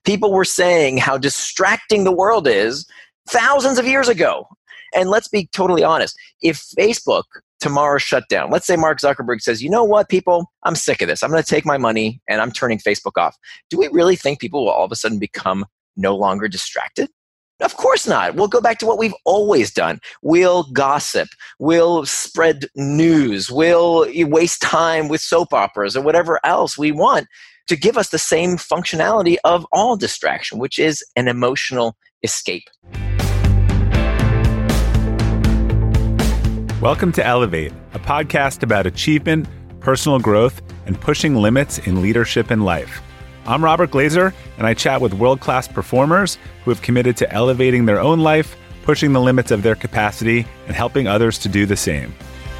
People were saying how distracting the world is thousands of years ago. And let's be totally honest. If Facebook tomorrow shut down, let's say Mark Zuckerberg says, you know what, people, I'm sick of this. I'm going to take my money and I'm turning Facebook off. Do we really think people will all of a sudden become no longer distracted? Of course not. We'll go back to what we've always done. We'll gossip. We'll spread news. We'll waste time with soap operas or whatever else we want to give us the same functionality of all distraction, which is an emotional escape. Welcome to Elevate, a podcast about achievement, personal growth, and pushing limits in leadership and life. I'm Robert Glazer, and I chat with world-class performers who have committed to elevating their own life, pushing the limits of their capacity, and helping others to do the same.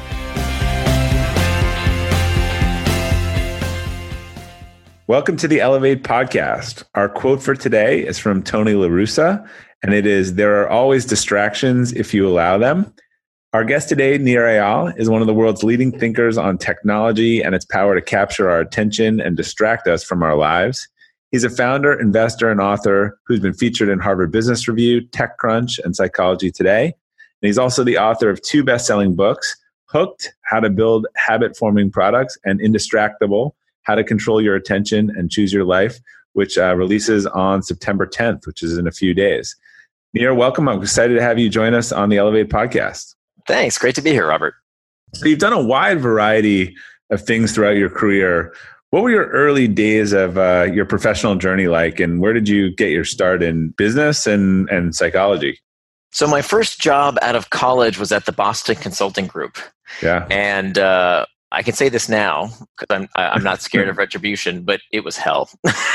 Welcome to the Elevate podcast. Our quote for today is from Tony La Russa, and it is, "There are always distractions if you allow them." Our guest today, Nir Eyal, is one of the world's leading thinkers on technology and its power to capture our attention and distract us from our lives. He's a founder, investor, and author who's been featured in Harvard Business Review, TechCrunch, and Psychology Today. And he's also the author of 2 best-selling books, Hooked, How to Build Habit-Forming Products, and Indistractable, How to Control Your Attention and Choose Your Life, which releases on September 10th, which is in a few days. Nir, welcome. I'm excited to have you join us on the Elevate podcast. Thanks. Great to be here, Robert. So you've done a wide variety of things throughout your career. What were your early days of your professional journey like, and where did you get your start in business and psychology? So my first job out of college was at the Boston Consulting Group. Yeah. And I can say this now because I'm not scared of retribution, but it was hell.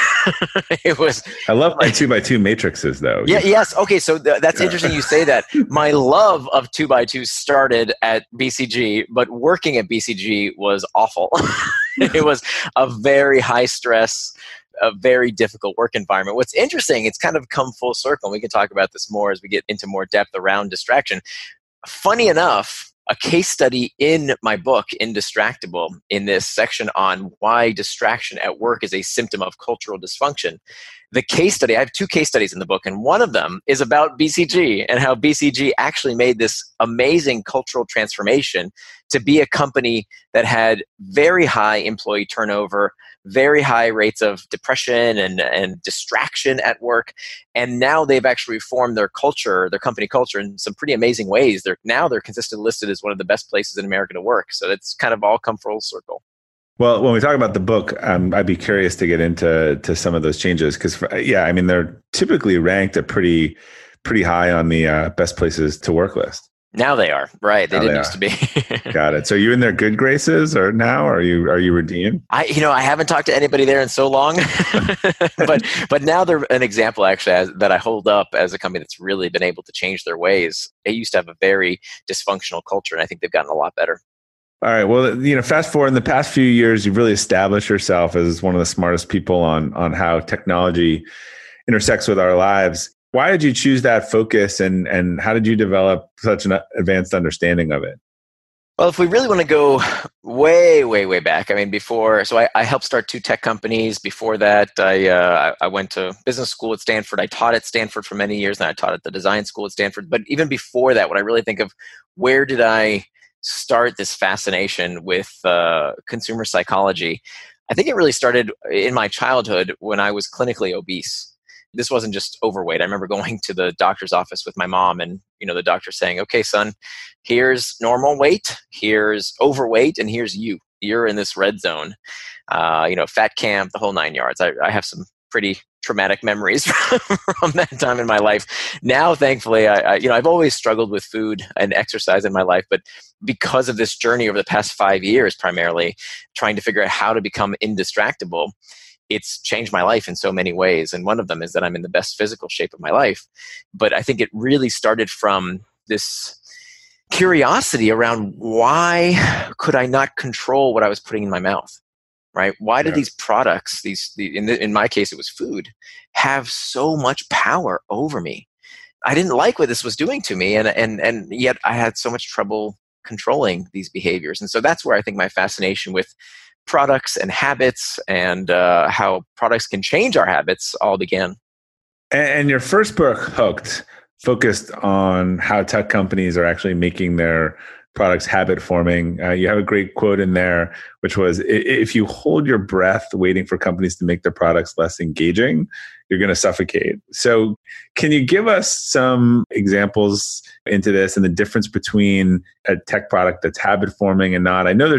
It was. I love my 2x2 matrices, though. Yeah. Yes. Okay. So that's interesting. You say that. My love of 2x2 started at BCG, but working at BCG was awful. It was a very high stress, a very difficult work environment. What's interesting, it's kind of come full circle. We can talk about this more as we get into more depth around distraction. Funny enough, a case study in my book, Indistractable, in this section on why distraction at work is a symptom of cultural dysfunction. The case study, I have 2 case studies in the book, and one of them is about BCG and how BCG actually made this amazing cultural transformation to be a company that had very high employee turnover, very high rates of depression and distraction at work. And now they've actually reformed their culture, their company culture, in some pretty amazing ways. They're consistently listed as one of the best places in America to work. So it's kind of all come full circle. Well, when we talk about the book, I'd be curious to get into some of those changes because, they're typically ranked at pretty high on the best places to work list. Now they are, right? They didn't used to be. Got it. So you in their good graces, or now are you redeemed? I haven't talked to anybody there in so long, but now they're an example actually that I hold up as a company that's really been able to change their ways. They used to have a very dysfunctional culture, and I think they've gotten a lot better. All right. Well, fast forward in the past few years, you've really established yourself as one of the smartest people on how technology intersects with our lives. Why did you choose that focus, and how did you develop such an advanced understanding of it? Well, if we really want to go way, way, way back, I helped start 2 tech companies. Before that, I went to business school at Stanford. I taught at Stanford for many years, and I taught at the design school at Stanford. But even before that, when I really think of where did I start this fascination with consumer psychology, I think it really started in my childhood when I was clinically obese. This wasn't just overweight. I remember going to the doctor's office with my mom and, the doctor saying, "Okay, son, here's normal weight, here's overweight, and here's you. You're in this red zone." Fat camp, the whole 9 yards. I have some pretty traumatic memories from that time in my life. Now, thankfully, I've always struggled with food and exercise in my life, but because of this journey over the past 5 years, primarily trying to figure out how to become indistractable, it's changed my life in so many ways. And one of them is that I'm in the best physical shape of my life. But I think it really started from this curiosity around why could I not control what I was putting in my mouth, right? Why did these products, in my case, it was food, have so much power over me? I didn't like what this was doing to me. And yet I had so much trouble controlling these behaviors. And so that's where I think my fascination with products and habits and how products can change our habits all began. And your first book, Hooked, focused on how tech companies are actually making their products habit forming. You have a great quote in there, which was, if you hold your breath waiting for companies to make their products less engaging, you're going to suffocate. So can you give us some examples into this and the difference between a tech product that's habit forming and not? I know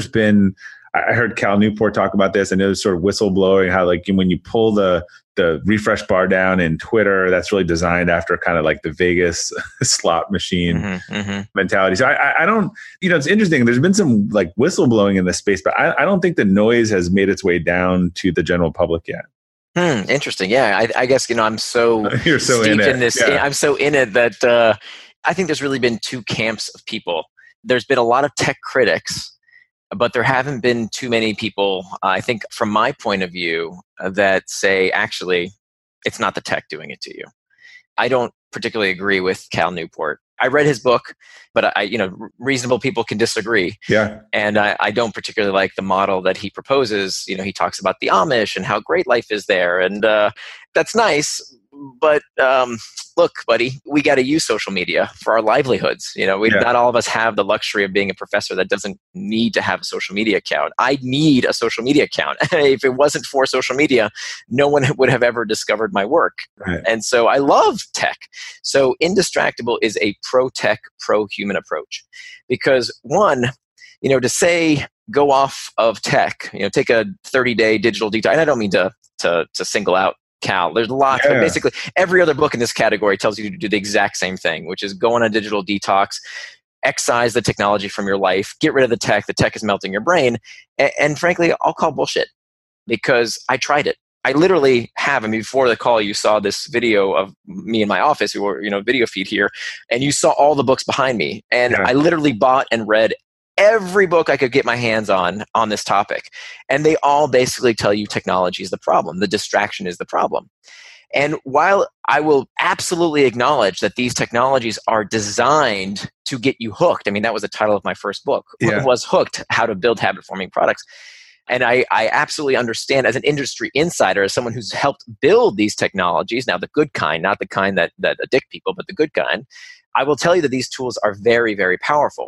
I heard Cal Newport talk about this. I know there's sort of whistleblowing, how like when you pull the refresh bar down in Twitter, that's really designed after kind of like the Vegas slot machine mentality. So I don't, it's interesting. There's been some like whistleblowing in this space, but I don't think the noise has made its way down to the general public yet. Interesting. Yeah. I guess, I'm so You're so steeped in this. Yeah. I'm so in it that I think there's really been two camps of people. There's been a lot of tech critics, but there haven't been too many people, I think, from my point of view, that say, actually, it's not the tech doing it to you. I don't particularly agree with Cal Newport. I read his book, but reasonable people can disagree. Yeah. And I don't particularly like the model that he proposes. He talks about the Amish and how great life is there. And that's nice. But look, buddy, we got to use social media for our livelihoods. Not all of us have the luxury of being a professor that doesn't need to have a social media account. I need a social media account. If it wasn't for social media, no one would have ever discovered my work. Right. And so I love tech. So Indistractable is a pro-tech, pro-human approach. Because one, to say go off of tech, take a 30-day digital detox. And I don't mean to single out Cal. There's lots, but basically every other book in this category tells you to do the exact same thing, which is go on a digital detox, excise the technology from your life, get rid of the tech is melting your brain. And frankly, I'll call bullshit because I tried it. I literally have. Before the call, you saw this video of me in my office, or video feed here, and you saw all the books behind me. And I literally bought and read every book I could get my hands on this topic. And they all basically tell you technology is the problem. The distraction is the problem. And while I will absolutely acknowledge that these technologies are designed to get you hooked, that was the title of my first book, was Hooked, How to Build Habit-Forming Products. And I absolutely understand, as an industry insider, as someone who's helped build these technologies, now the good kind, not the kind that addict people, but the good kind, I will tell you that these tools are very, very powerful.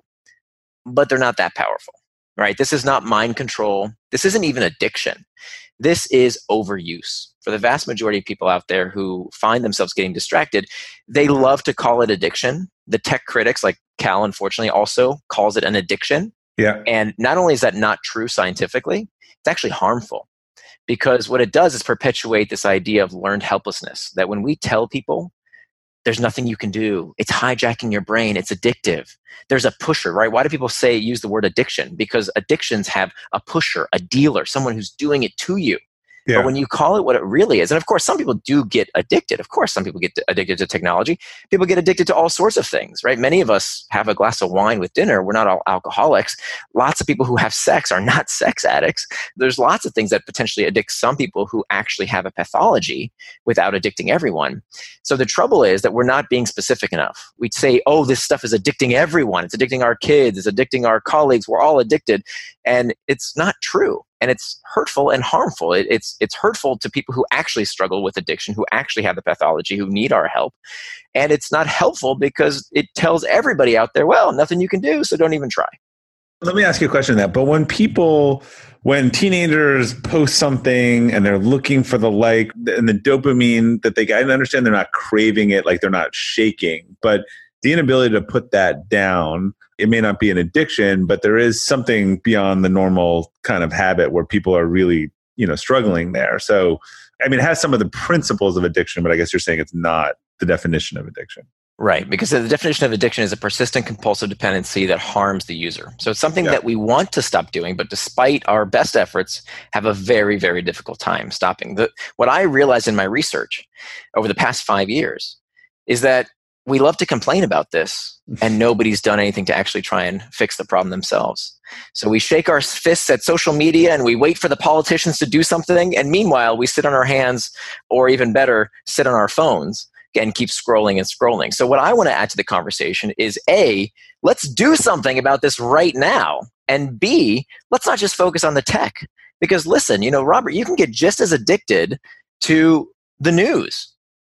But they're not that powerful, right? This is not mind control. This isn't even addiction. This is overuse. For the vast majority of people out there who find themselves getting distracted, they love to call it addiction. The tech critics, like Cal, unfortunately, also calls it an addiction. Yeah. And not only is that not true scientifically, it's actually harmful. Because what it does is perpetuate this idea of learned helplessness, that when we tell people there's nothing you can do, it's hijacking your brain, it's addictive. There's a pusher, right? Why do people use the word addiction? Because addictions have a pusher, a dealer, someone who's doing it to you. Yeah. But when you call it what it really is, and of course, some people do get addicted. Of course, some people get addicted to technology. People get addicted to all sorts of things, right? Many of us have a glass of wine with dinner. We're not all alcoholics. Lots of people who have sex are not sex addicts. There's lots of things that potentially addict some people who actually have a pathology without addicting everyone. So the trouble is that we're not being specific enough. We'd say, oh, this stuff is addicting everyone. It's addicting our kids. It's addicting our colleagues. We're all addicted. And it's not true. And it's hurtful and harmful. It's hurtful to people who actually struggle with addiction, who actually have the pathology, who need our help. And it's not helpful because it tells everybody out there, well, nothing you can do, so don't even try. Let me ask you a question on that. But when teenagers post something and they're looking for the like and the dopamine that they get, I understand they're not craving it, like they're not shaking, but the inability to put that down, it may not be an addiction, but there is something beyond the normal kind of habit where people are really, struggling there. So, it has some of the principles of addiction, but I guess you're saying it's not the definition of addiction. Right, because the definition of addiction is a persistent compulsive dependency that harms the user. So it's something that we want to stop doing, but despite our best efforts, have a very, very difficult time stopping. What I realized in my research over the past 5 years is that we love to complain about this, and nobody's done anything to actually try and fix the problem themselves. So we shake our fists at social media and we wait for the politicians to do something, and meanwhile we sit on our hands, or even better, sit on our phones and keep scrolling and scrolling. So what I want to add to the conversation is A, let's do something about this right now, and B, let's not just focus on the tech. Because listen, Robert, you can get just as addicted to the news.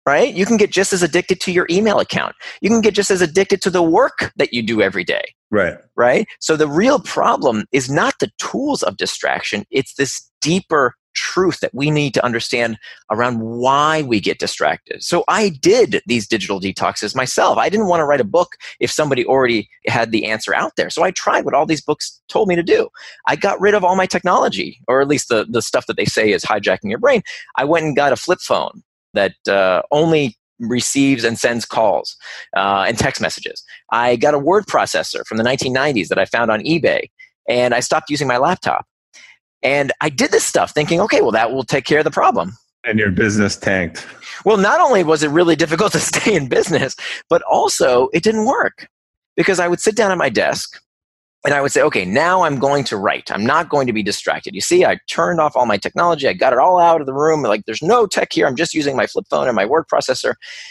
right? You can get just as addicted to your email account. You can get just as addicted to the work that you do every day. Right? So the real problem is not the tools of distraction. It's this deeper truth that we need to understand around why we get distracted. So I did these digital detoxes myself. I didn't want to write a book if somebody already had the answer out there. So I tried what all these books told me to do. I got rid of all my technology, or at least the stuff that they say is hijacking your brain. I went and got a flip phone that only receives and sends calls and text messages. I got a word processor from the 1990s that I found on eBay, and I stopped using my laptop. And I did this stuff thinking, okay, well, that will take care of the problem. And your business tanked. Well, not only was it really difficult to stay in business, but also it didn't work, because I would sit down at my desk and I would say, okay, now I'm going to write. I'm not going to be distracted. You see, I turned off all my technology. I got it all out of the room. Like, there's no tech here. I'm just using my flip phone and my word processor.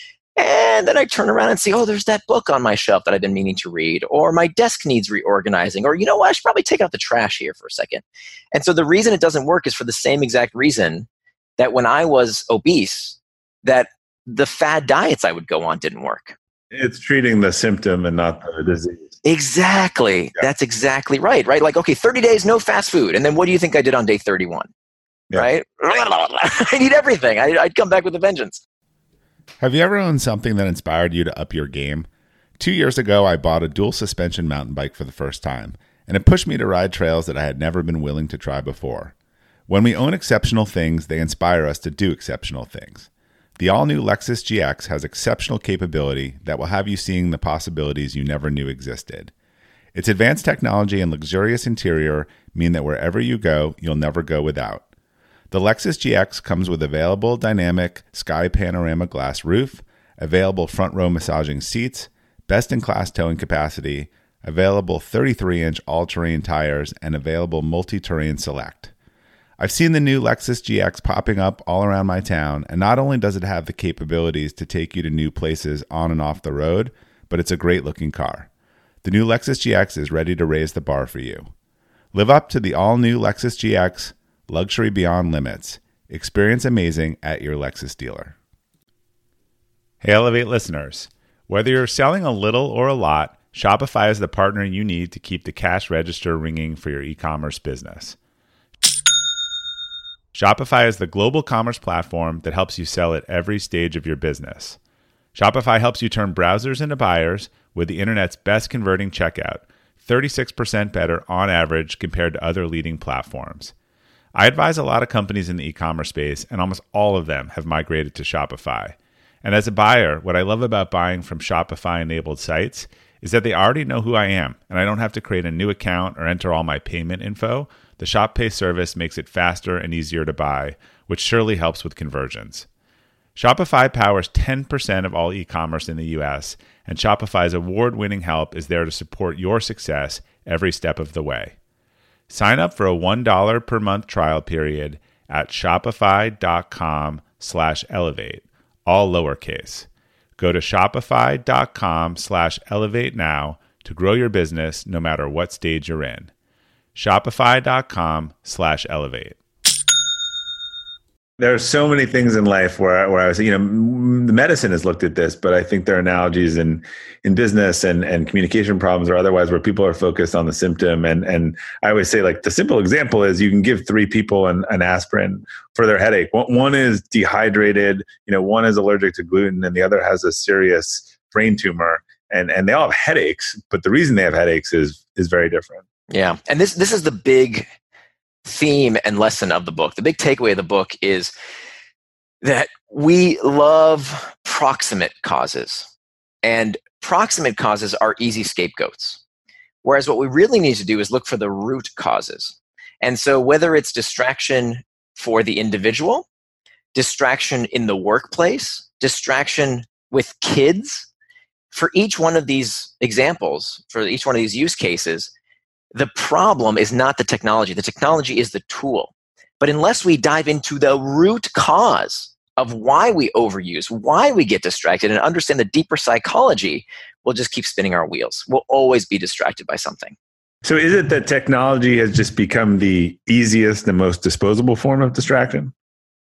And then I turn around and see, oh, there's that book on my shelf that I've been meaning to read, or my desk needs reorganizing, or, you know what, I should probably take out the trash here for a second. And so the reason it doesn't work is for the same exact reason that when I was obese, that the fad diets I would go on didn't work. It's treating the symptom and not the disease. Exactly. Yeah. That's exactly right? Like, okay, 30 days, no fast food. And then what do you think I did on day 31? Yeah. Right? I need everything. I'd come back with a vengeance. Have you ever owned something that inspired you to up your game? 2 years ago, I bought a dual suspension mountain bike for the first time, and it pushed me to ride trails that I had never been willing to try before. When we own exceptional things, they inspire us to do exceptional things. The all-new Lexus GX has exceptional capability that will have you seeing the possibilities you never knew existed. Its advanced technology and luxurious interior mean that wherever you go, you'll never go without. The Lexus GX comes with available dynamic sky panorama glass roof, available front-row massaging seats, best-in-class towing capacity, available 33-inch all-terrain tires, and available multi-terrain select. I've seen the new Lexus GX popping up all around my town, and not only does it have the capabilities to take you to new places on and off the road, but it's a great-looking car. The new Lexus GX is ready to raise the bar for you. Live up to the all-new Lexus GX, luxury beyond limits. Experience amazing at your Lexus dealer. Hey, Elevate listeners. Whether you're selling a little or a lot, Shopify is the partner you need to keep the cash register ringing for your e-commerce business. Shopify is the global commerce platform that helps you sell at every stage of your business. Shopify helps you turn browsers into buyers with the internet's best converting checkout, 36% better on average compared to other leading platforms. I advise a lot of companies in the e-commerce space, and almost all of them have migrated to Shopify. And as a buyer, what I love about buying from Shopify-enabled sites is that they already know who I am, and I don't have to create a new account or enter all my payment info. The ShopPay service makes it faster and easier to buy, which surely helps with conversions. Shopify powers 10% of all e-commerce in the US, and Shopify's award-winning help is there to support your success every step of the way. Sign up for a $1 per month trial period at shopify.com/elevate, all lowercase. Go to shopify.com/elevate now to grow your business no matter what stage you're in. Shopify.com/elevate. There are so many things in life where I was, the medicine has looked at this, but I think there are analogies in business and communication problems or otherwise where people are focused on the symptom. And I always say, like, the simple example is you can give 3 people an aspirin for their headache. One is dehydrated, one is allergic to gluten, and the other has a serious brain tumor. And they all have headaches, but the reason they have headaches is very different. Yeah. And this is the big theme and lesson of the book. The big takeaway of the book is that we love proximate causes, and proximate causes are easy scapegoats. Whereas what we really need to do is look for the root causes. And so whether it's distraction for the individual, distraction in the workplace, distraction with kids, for each one of these examples, for each one of these use cases, the problem is not the technology. The technology is the tool. But unless we dive into the root cause of why we overuse, why we get distracted, and understand the deeper psychology, we'll just keep spinning our wheels. We'll always be distracted by something. So is it that technology has just become the easiest and most disposable form of distraction?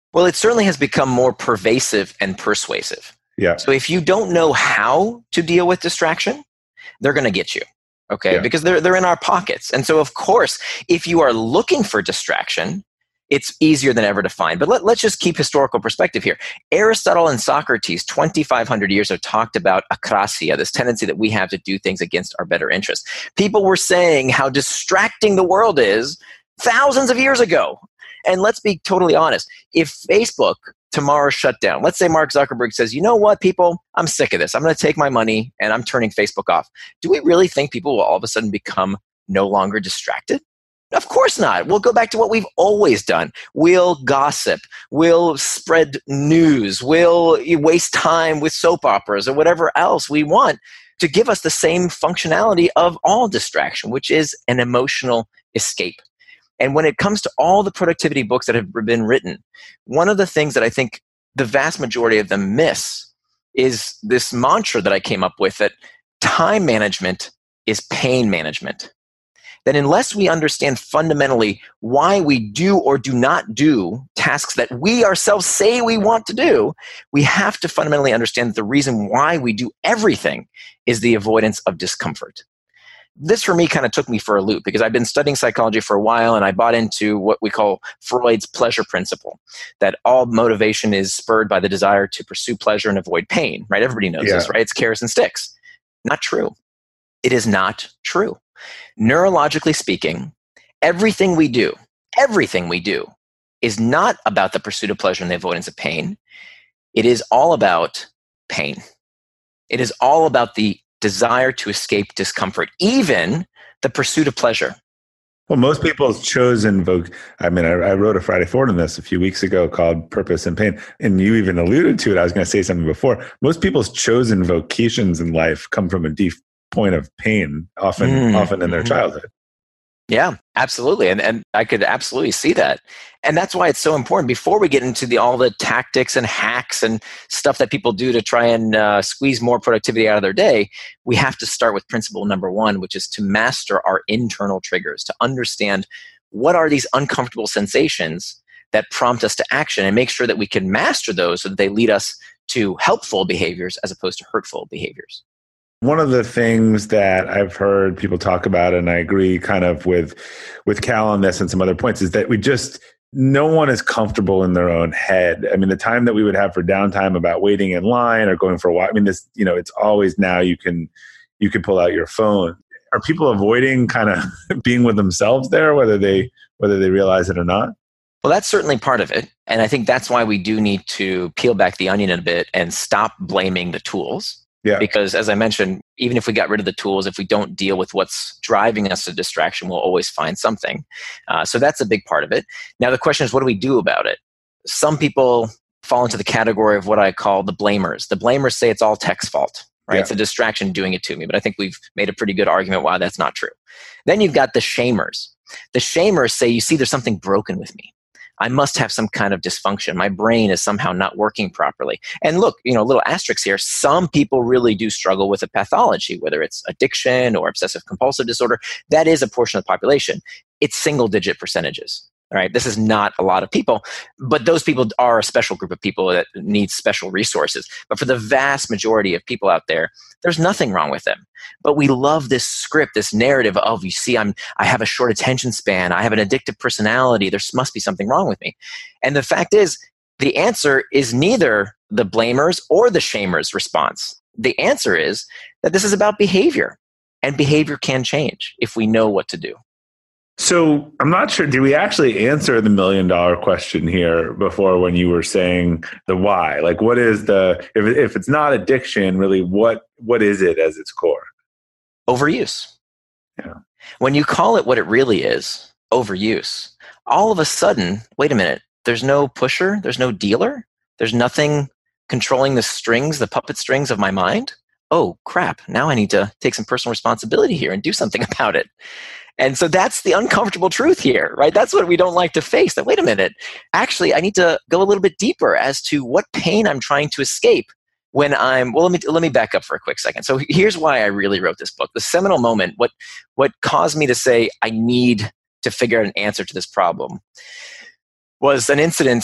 Well, it certainly has become more pervasive and persuasive. Yeah. So if you don't know how to deal with distraction, they're going to get you. Okay. Yeah. Because they're in our pockets. And so, of course, if you are looking for distraction, it's easier than ever to find. But let's just keep historical perspective here. Aristotle and Socrates, 2,500 years have talked about akrasia, this tendency that we have to do things against our better interests. People were saying how distracting the world is thousands of years ago. And let's be totally honest. If Facebook tomorrow shut down, let's say Mark Zuckerberg says, you know what, people, I'm sick of this. I'm going to take my money and I'm turning Facebook off. Do we really think people will all of a sudden become no longer distracted? Of course not. We'll go back to what we've always done. We'll gossip. We'll spread news. We'll waste time with soap operas or whatever else we want to give us the same functionality of all distraction, which is an emotional escape. And when it comes to all the productivity books that have been written, one of the things that I think the vast majority of them miss is this mantra that I came up with, that time management is pain management. That unless we understand fundamentally why we do or do not do tasks that we ourselves say we want to do, we have to fundamentally understand that the reason why we do everything is the avoidance of discomfort. This for me kind of took me for a loop because I've been studying psychology for a while and I bought into what we call Freud's pleasure principle, that all motivation is spurred by the desire to pursue pleasure and avoid pain, right? Everybody knows this, right? It's carrots and sticks. Not true. It is not true. Neurologically speaking, everything we do is not about the pursuit of pleasure and the avoidance of pain. It is all about pain. It is all about the desire to escape discomfort, even the pursuit of pleasure. Well, most people's chosen I wrote a Friday Forward on this a few weeks ago called Purpose and Pain. And you even alluded to it. I was going to say something before. Most people's chosen vocations in life come from a deep point of pain, often in their childhood. Yeah, absolutely. And I could absolutely see that. And that's why it's so important before we get into all the tactics and hacks and stuff that people do to try and squeeze more productivity out of their day, we have to start with principle number one, which is to master our internal triggers, to understand what are these uncomfortable sensations that prompt us to action and make sure that we can master those so that they lead us to helpful behaviors as opposed to hurtful behaviors. One of the things that I've heard people talk about, and I agree kind of with Cal on this and some other points, is that no one is comfortable in their own head. I mean, the time that we would have for downtime about waiting in line or going for a walk, I mean, it's always now you can pull out your phone. Are people avoiding kind of being with themselves there, whether they realize it or not? Well, that's certainly part of it. And I think that's why we do need to peel back the onion a bit and stop blaming the tools. Yeah. Because as I mentioned, even if we got rid of the tools, if we don't deal with what's driving us to distraction, we'll always find something. So that's a big part of it. Now the question is, what do we do about it? Some people fall into the category of what I call the blamers. The blamers say it's all tech's fault, right? Yeah. It's a distraction doing it to me. But I think we've made a pretty good argument why that's not true. Then you've got the shamers. The shamers say, you see, there's something broken with me. I must have some kind of dysfunction. My brain is somehow not working properly. And look, little asterisks here. Some people really do struggle with a pathology, whether it's addiction or obsessive compulsive disorder. That is a portion of the population. It's single-digit percentages. All right, this is not a lot of people, but those people are a special group of people that need special resources. But for the vast majority of people out there, there's nothing wrong with them. But we love this script, this narrative of, you see, I have a short attention span, I have an addictive personality, there must be something wrong with me. And the fact is, the answer is neither the blamers or the shamers' response. The answer is that this is about behavior, and behavior can change if we know what to do. So I'm not sure, did we actually answer the $1 million question here before when you were saying the why? Like, what is if it's not addiction, really, what is it as its core? Overuse. Yeah. When you call it what it really is, overuse, all of a sudden, wait a minute, there's no pusher, there's no dealer, there's nothing controlling the puppet strings of my mind. Oh, crap, now I need to take some personal responsibility here and do something about it. And so that's the uncomfortable truth here, right? That's what we don't like to face, that, wait a minute, actually, I need to go a little bit deeper as to what pain I'm trying to escape when let me back up for a quick second. So here's why I really wrote this book. The seminal moment, what caused me to say, I need to figure out an answer to this problem. was an incident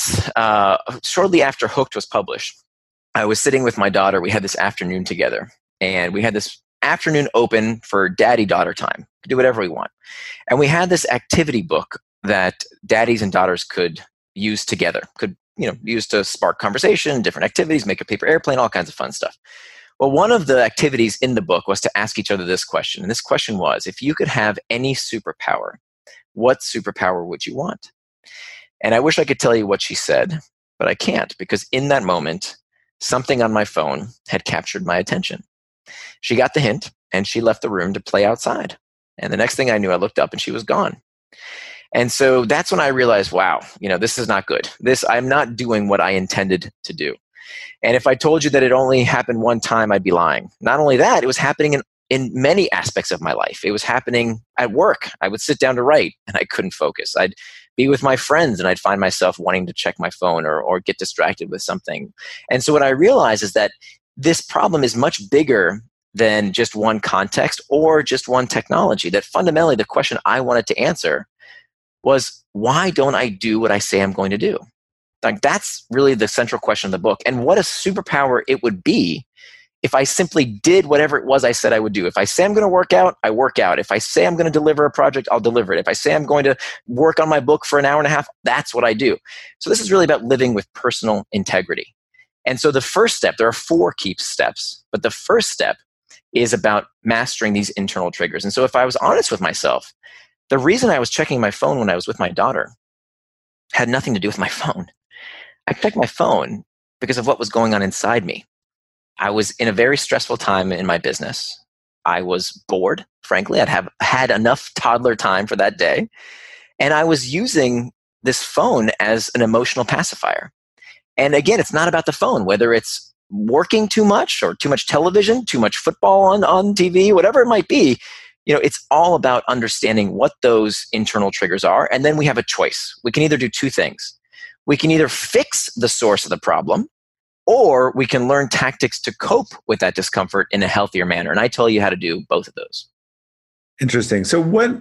shortly after Hooked was published. I was sitting with my daughter. We had this afternoon together, and we had this afternoon open for daddy-daughter time. Could do whatever we want. And we had this activity book that daddies and daughters could use together, could use to spark conversation, different activities, make a paper airplane, all kinds of fun stuff. Well, one of the activities in the book was to ask each other this question. And this question was, if you could have any superpower, what superpower would you want? And I wish I could tell you what she said, but I can't, because in that moment, something on my phone had captured my attention. She got the hint, and she left the room to play outside. And the next thing I knew, I looked up and she was gone. And so that's when I realized, wow, this is not good. I'm not doing what I intended to do. And if I told you that it only happened one time, I'd be lying. Not only that, it was happening in many aspects of my life. It was happening at work. I would sit down to write and I couldn't focus. I'd be with my friends and I'd find myself wanting to check my phone or get distracted with something. And so what I realized is that this problem is much bigger than just one context or just one technology. That fundamentally the question I wanted to answer was, why don't I do what I say I'm going to do? Like, that's really the central question of the book. And what a superpower it would be if I simply did whatever it was I said I would do. If I say I'm going to work out, I work out. If I say I'm going to deliver a project, I'll deliver it. If I say I'm going to work on my book for an hour and a half, that's what I do. So this is really about living with personal integrity. And so the first step, there are 4 key steps, but the first step is about mastering these internal triggers. And so if I was honest with myself, the reason I was checking my phone when I was with my daughter had nothing to do with my phone. I checked my phone because of what was going on inside me. I was in a very stressful time in my business. I was bored, frankly. I'd had enough toddler time for that day. And I was using this phone as an emotional pacifier. And again, it's not about the phone, whether it's working too much or too much television, too much football on TV, whatever it might be. It's all about understanding what those internal triggers are. And then we have a choice. We can either do 2 things. We can either fix the source of the problem, or we can learn tactics to cope with that discomfort in a healthier manner. And I tell you how to do both of those. Interesting. So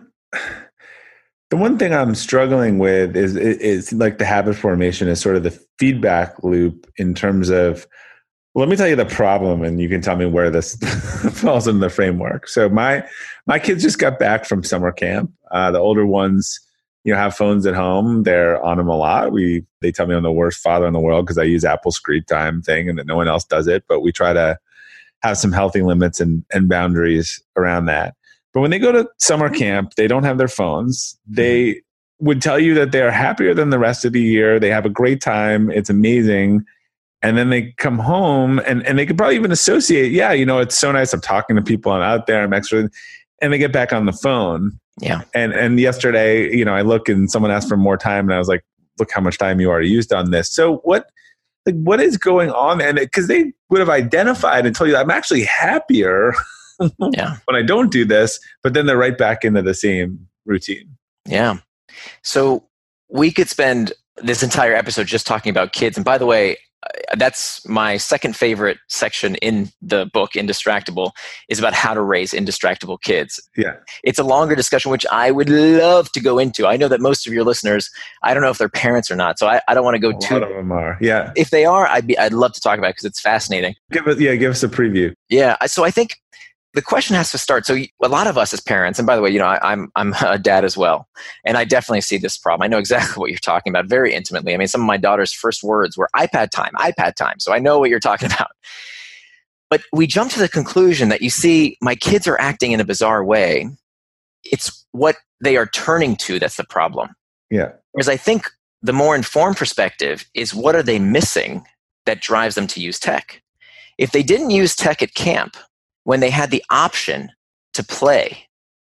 the one thing I'm struggling with is like the habit formation is sort of the feedback loop in terms of, let me tell you the problem and you can tell me where this falls in the framework. So my kids just got back from summer camp. The older ones, have phones at home. They're on them a lot. They tell me I'm the worst father in the world because I use Apple screen time thing and that no one else does it. But we try to have some healthy limits and boundaries around that. But when they go to summer camp, they don't have their phones. They would tell you that they're happier than the rest of the year. They have a great time. It's amazing. And then they come home and they could probably even associate, it's so nice. I'm talking to people. I'm out there. I'm extra. And they get back on the phone. Yeah. And yesterday, I look and someone asked for more time and I was like, look how much time you already used on this. So what is going on? And because they would have identified and told you I'm actually happier when I don't do this, but then they're right back into the same routine. Yeah. So we could spend this entire episode just talking about kids. And by the way, that's my second favorite section in the book, Indistractable, is about how to raise indistractable kids. Yeah. It's a longer discussion, which I would love to go into. I know that most of your listeners, I don't know if they're parents or not, so I don't want to go too. A lot of them are, yeah. If they are, I'd love to talk about it because it's fascinating. Give us a preview. Yeah. So I think the question has to start. So a lot of us as parents, and by the way, I'm a dad as well, and I definitely see this problem. I know exactly what you're talking about very intimately. I mean, some of my daughter's first words were iPad time. So I know what you're talking about. But we jump to the conclusion that, my kids are acting in a bizarre way. It's what they are turning to that's the problem. Yeah. Whereas I think the more informed perspective is, what are they missing that drives them to use tech? If they didn't use tech at camp, when they had the option to play,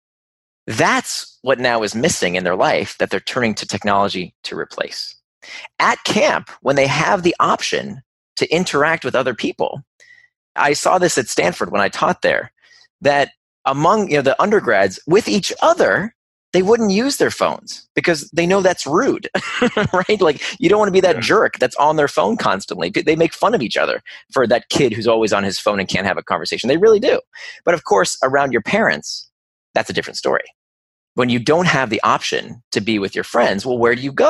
that's what now is missing in their life that they're turning to technology to replace. At camp, when they have the option to interact with other people, I saw this at Stanford when I taught there, that among the undergrads, with each other, they wouldn't use their phones because they know that's rude, right? Like, you don't want to be that jerk that's on their phone constantly. They make fun of each other for that kid who's always on his phone and can't have a conversation. They really do. But of course, around your parents, that's a different story. When you don't have the option to be with your friends, well, where do you go?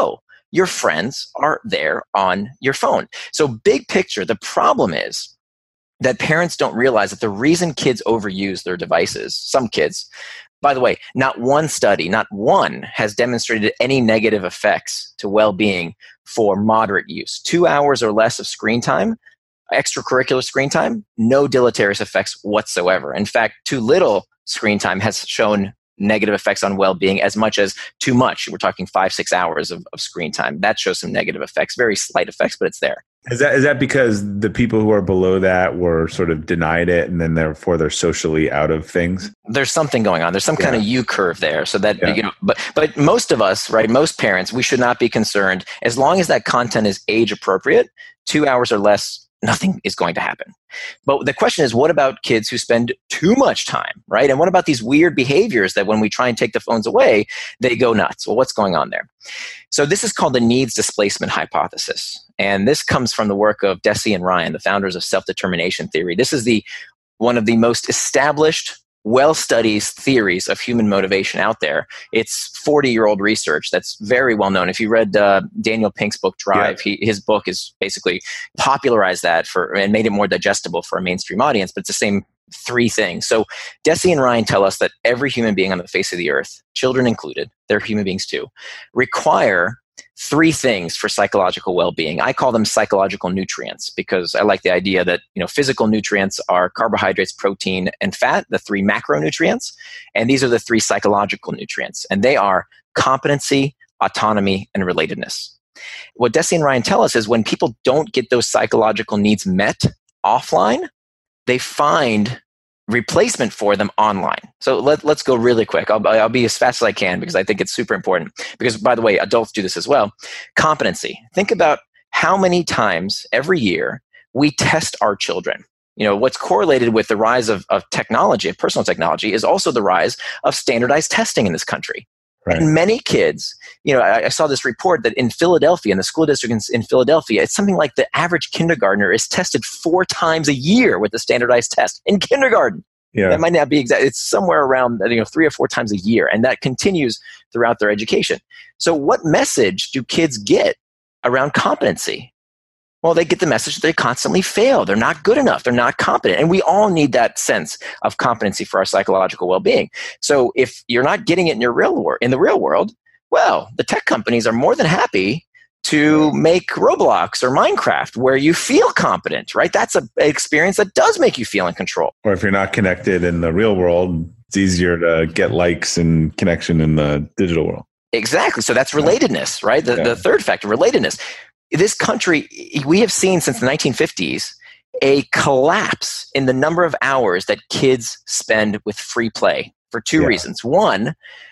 your friends are there on your phone. So big picture, the problem is that parents don't realize that the reason kids overuse their devices, some kids, by the way, not one study, not one has demonstrated any negative effects to well-being for moderate use. 2 hours or less of screen time, extracurricular screen time, no deleterious effects whatsoever. In fact, too little screen time has shown negative effects on well-being as much as too much. We're talking 5-6 hours of screen time. That shows some negative effects, very slight effects, but it's there. Is that because the people who are below that were sort of denied it and then therefore they're socially out of things? There's something going on. There's some kind of U curve there. So that, but most of us, right, most parents, we should not be concerned as long as that content is age appropriate, 2 hours or less, nothing is going to happen. But the question is, what about kids who spend too much time, right? And what about these weird behaviors that when we try and take the phones away, they go nuts? Well, what's going on there? So this is called the needs displacement hypothesis. And this comes from the work of Deci and Ryan, the founders of self-determination theory. This is one of the most established, well-studied theories of human motivation out there. It's 40-year-old research that's very well known. If you read Daniel Pink's book Drive, his book is basically popularized that and made it more digestible for a mainstream audience, but it's the same three things. So Deci and Ryan tell us that every human being on the face of the earth, children included, they're human beings too, require three things for psychological well-being. I call them psychological nutrients because I like the idea that, physical nutrients are carbohydrates, protein, and fat, the three macronutrients. And these are the three psychological nutrients. And they are competency, autonomy, and relatedness. What Deci and Ryan tell us is when people don't get those psychological needs met offline, they find replacement for them online. So let's go really quick. I'll be as fast as I can because I think it's super important. Because, by the way, adults do this as well. Competency. Think about how many times every year we test our children. What's correlated with the rise of technology, of personal technology, is also the rise of standardized testing in this country. Right. And many kids, I saw this report that in Philadelphia, in the school district in Philadelphia, it's something like the average kindergartner is tested 4 times a year with the standardized test in kindergarten. Yeah. That might not be exact. It's somewhere around 3 or 4 times a year, and that continues throughout their education. So what message do kids get around competency? Well, they get the message that they constantly fail. They're not good enough. They're not competent. And we all need that sense of competency for our psychological well-being. So if you're not getting it in the real world, well, the tech companies are more than happy to make Roblox or Minecraft where you feel competent, right? That's an experience that does make you feel in control. Or if you're not connected in the real world, it's easier to get likes and connection in the digital world. Exactly. So that's relatedness, right? The third factor, relatedness. This country, we have seen since the 1950s a collapse in the number of hours that kids spend with free play for two reasons. One,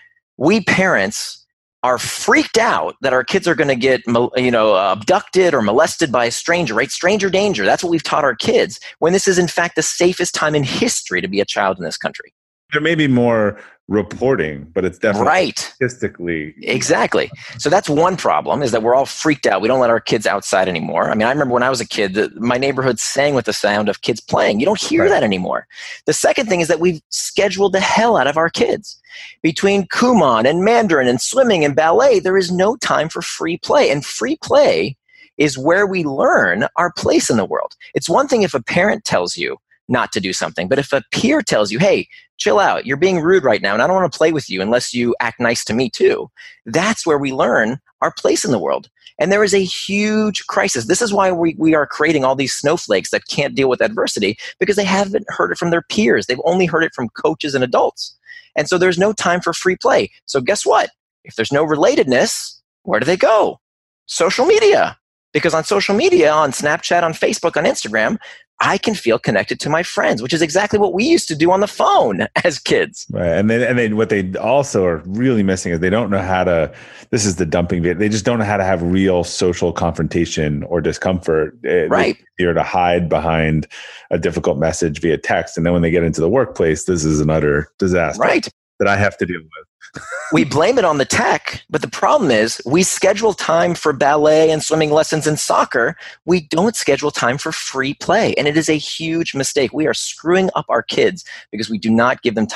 we parents are freaked out that our kids are going to get abducted or molested by a stranger, right? Stranger danger. That's what we've taught our kids, when this is in fact the safest time in history to be a child in this country. There may be more reporting, but it's definitely statistically. Exactly. So that's one problem, is that we're all freaked out. We don't let our kids outside anymore. I mean, I remember when I was a kid, my neighborhood sang with the sound of kids playing. You don't hear that anymore. The second thing is that we've scheduled the hell out of our kids. Between Kumon and Mandarin and swimming and ballet, there is no time for free play. And free play is where we learn our place in the world. It's one thing if a parent tells you not to do something, but if a peer tells you, hey, chill out, you're being rude right now, and I don't want to play with you unless you act nice to me too, that's where we learn our place in the world. And there is a huge crisis. This is why we are creating all these snowflakes that can't deal with adversity, because they haven't heard it from their peers. They've only heard it from coaches and adults. And so there's no time for free play. So guess what? If there's no relatedness, where do they go? Social media. Because on social media, on Snapchat, on Facebook, on Instagram, I can feel connected to my friends, which is exactly what we used to do on the phone as kids. Right. And then what they also are really missing is they don't know how to, this is the dumping bit, they just don't know how to have real social confrontation or discomfort. Right. You're to hide behind a difficult message via text. And then when they get into the workplace, this is an utter disaster that I have to deal with. We blame it on the tech, but the problem is we schedule time for ballet and swimming lessons and soccer. We don't schedule time for free play, and it is a huge mistake. We are screwing up our kids because we do not give them time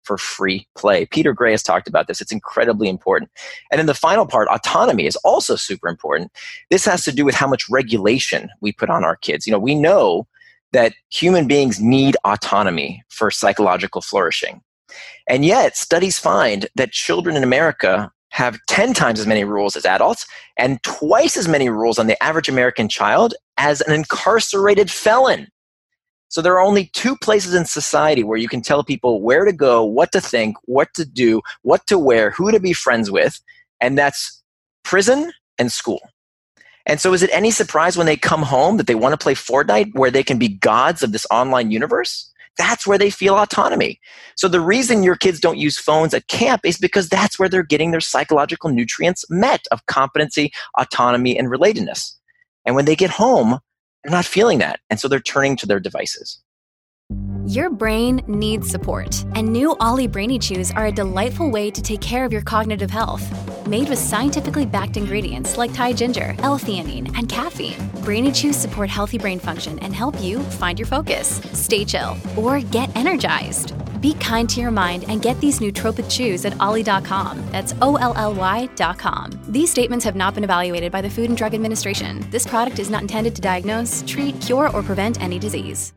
for free play. Peter Gray has talked about this. It's incredibly important. And then the final part, autonomy, is also super important. This has to do with how much regulation we put on our kids. We know that human beings need autonomy for psychological flourishing. And yet, studies find that children in America have 10 times as many rules as adults and twice as many rules on the average American child as an incarcerated felon. So there are only two places in society where you can tell people where to go, what to think, what to do, what to wear, who to be friends with, and that's prison and school. And so is it any surprise when they come home that they want to play Fortnite where they can be gods of this online universe? That's where they feel autonomy. So the reason your kids don't use phones at camp is because that's where they're getting their psychological nutrients met of competency, autonomy, and relatedness. And when they get home, they're not feeling that. And so they're turning to their devices. Your brain needs support, and new Ollie Brainy Chews are a delightful way to take care of your cognitive health. Made with scientifically backed ingredients like Thai ginger, L-theanine, and caffeine, Brainy Chews support healthy brain function and help you find your focus, stay chill, or get energized. Be kind to your mind and get these nootropic chews at ollie.com. That's OLLY.com. These statements have not been evaluated by the Food and Drug Administration. This product is not intended to diagnose, treat, cure, or prevent any disease.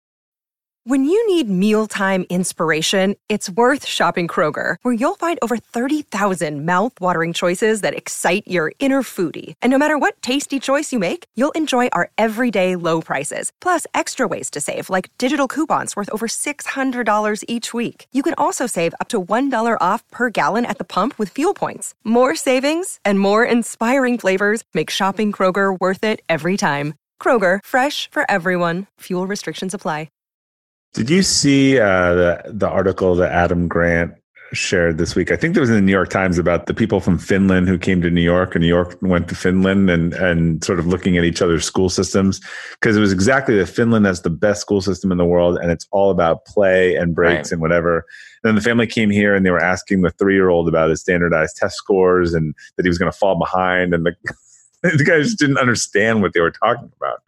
When you need mealtime inspiration, it's worth shopping Kroger, where you'll find over 30,000 mouth-watering choices that excite your inner foodie. And no matter what tasty choice you make, you'll enjoy our everyday low prices, plus extra ways to save, like digital coupons worth over $600 each week. You can also save up to $1 off per gallon at the pump with fuel points. More savings and more inspiring flavors make shopping Kroger worth it every time. Kroger, fresh for everyone. Fuel restrictions apply. Did you see the article that Adam Grant shared this week? I think there was in the New York Times about the people from Finland who came to New York, and New York went to Finland, and sort of looking at each other's school systems, because it was exactly that Finland has the best school system in the world, and it's all about play and breaks and whatever. And then the family came here, and they were asking the 3-year-old about his standardized test scores and that he was going to fall behind, and the guy just didn't understand what they were talking about.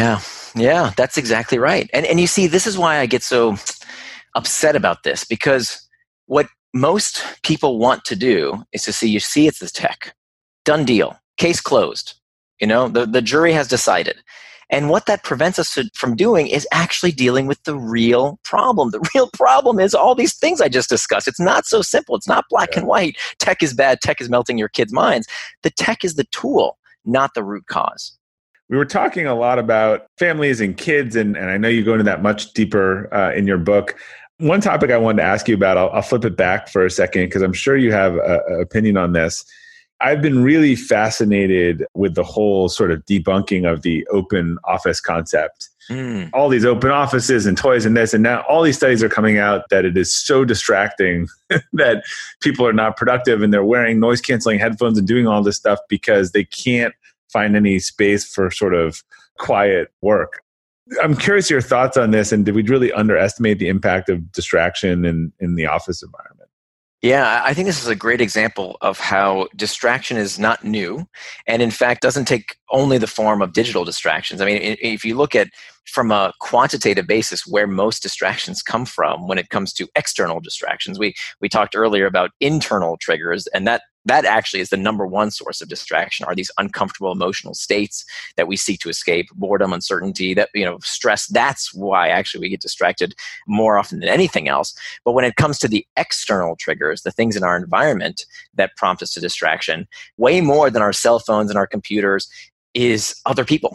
Yeah, that's exactly right. And you see, this is why I get so upset about this, because what most people want to do is to see it's the tech. Done deal. Case closed. The jury has decided. And what that prevents us from doing is actually dealing with the real problem. The real problem is all these things I just discussed. It's not so simple. It's not black and white. Tech is bad. Tech is melting your kids' minds. The tech is the tool, not the root cause. We were talking a lot about families and kids, and I know you go into that much deeper in your book. One topic I wanted to ask you about, I'll flip it back for a second because I'm sure you have an opinion on this. I've been really fascinated with the whole sort of debunking of the open office concept. All these open offices and toys and this, and now all these studies are coming out that it is so distracting that people are not productive, and they're wearing noise canceling headphones and doing all this stuff because they can't find any space for sort of quiet work. I'm curious your thoughts on this, and did we really underestimate the impact of distraction in the office environment? Yeah, I think this is a great example of how distraction is not new, and in fact doesn't take only the form of digital distractions. I mean, if you look at from a quantitative basis where most distractions come from when it comes to external distractions, we talked earlier about internal triggers, and that actually is the number one source of distraction, are these uncomfortable emotional states that we seek to escape, boredom, uncertainty, stress. That's why actually we get distracted more often than anything else. But when it comes to the external triggers, the things in our environment that prompt us to distraction, way more than our cell phones and our computers is other people.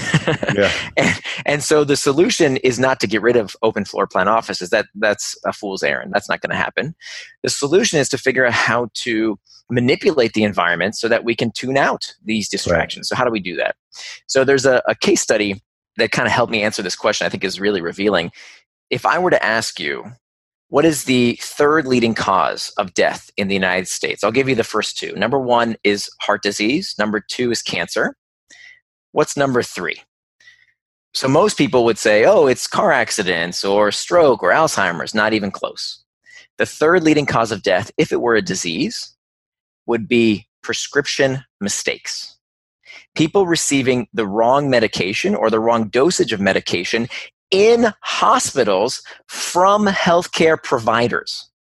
And so the solution is not to get rid of open floor plan offices. That's a fool's errand. That's not going to happen. The solution is to figure out how to manipulate the environment so that we can tune out these distractions. Right. So how do we do that? So there's a case study that kind of helped me answer this question, I think is really revealing. If I were to ask you, what is the third leading cause of death in the United States? I'll give you the first two. Number 1 is heart disease. Number 2 is cancer. What's number 3? So most people would say, it's car accidents or stroke or Alzheimer's. Not even close. The third leading cause of death, if it were a disease, would be prescription mistakes. People receiving the wrong medication or the wrong dosage of medication in hospitals from healthcare providers.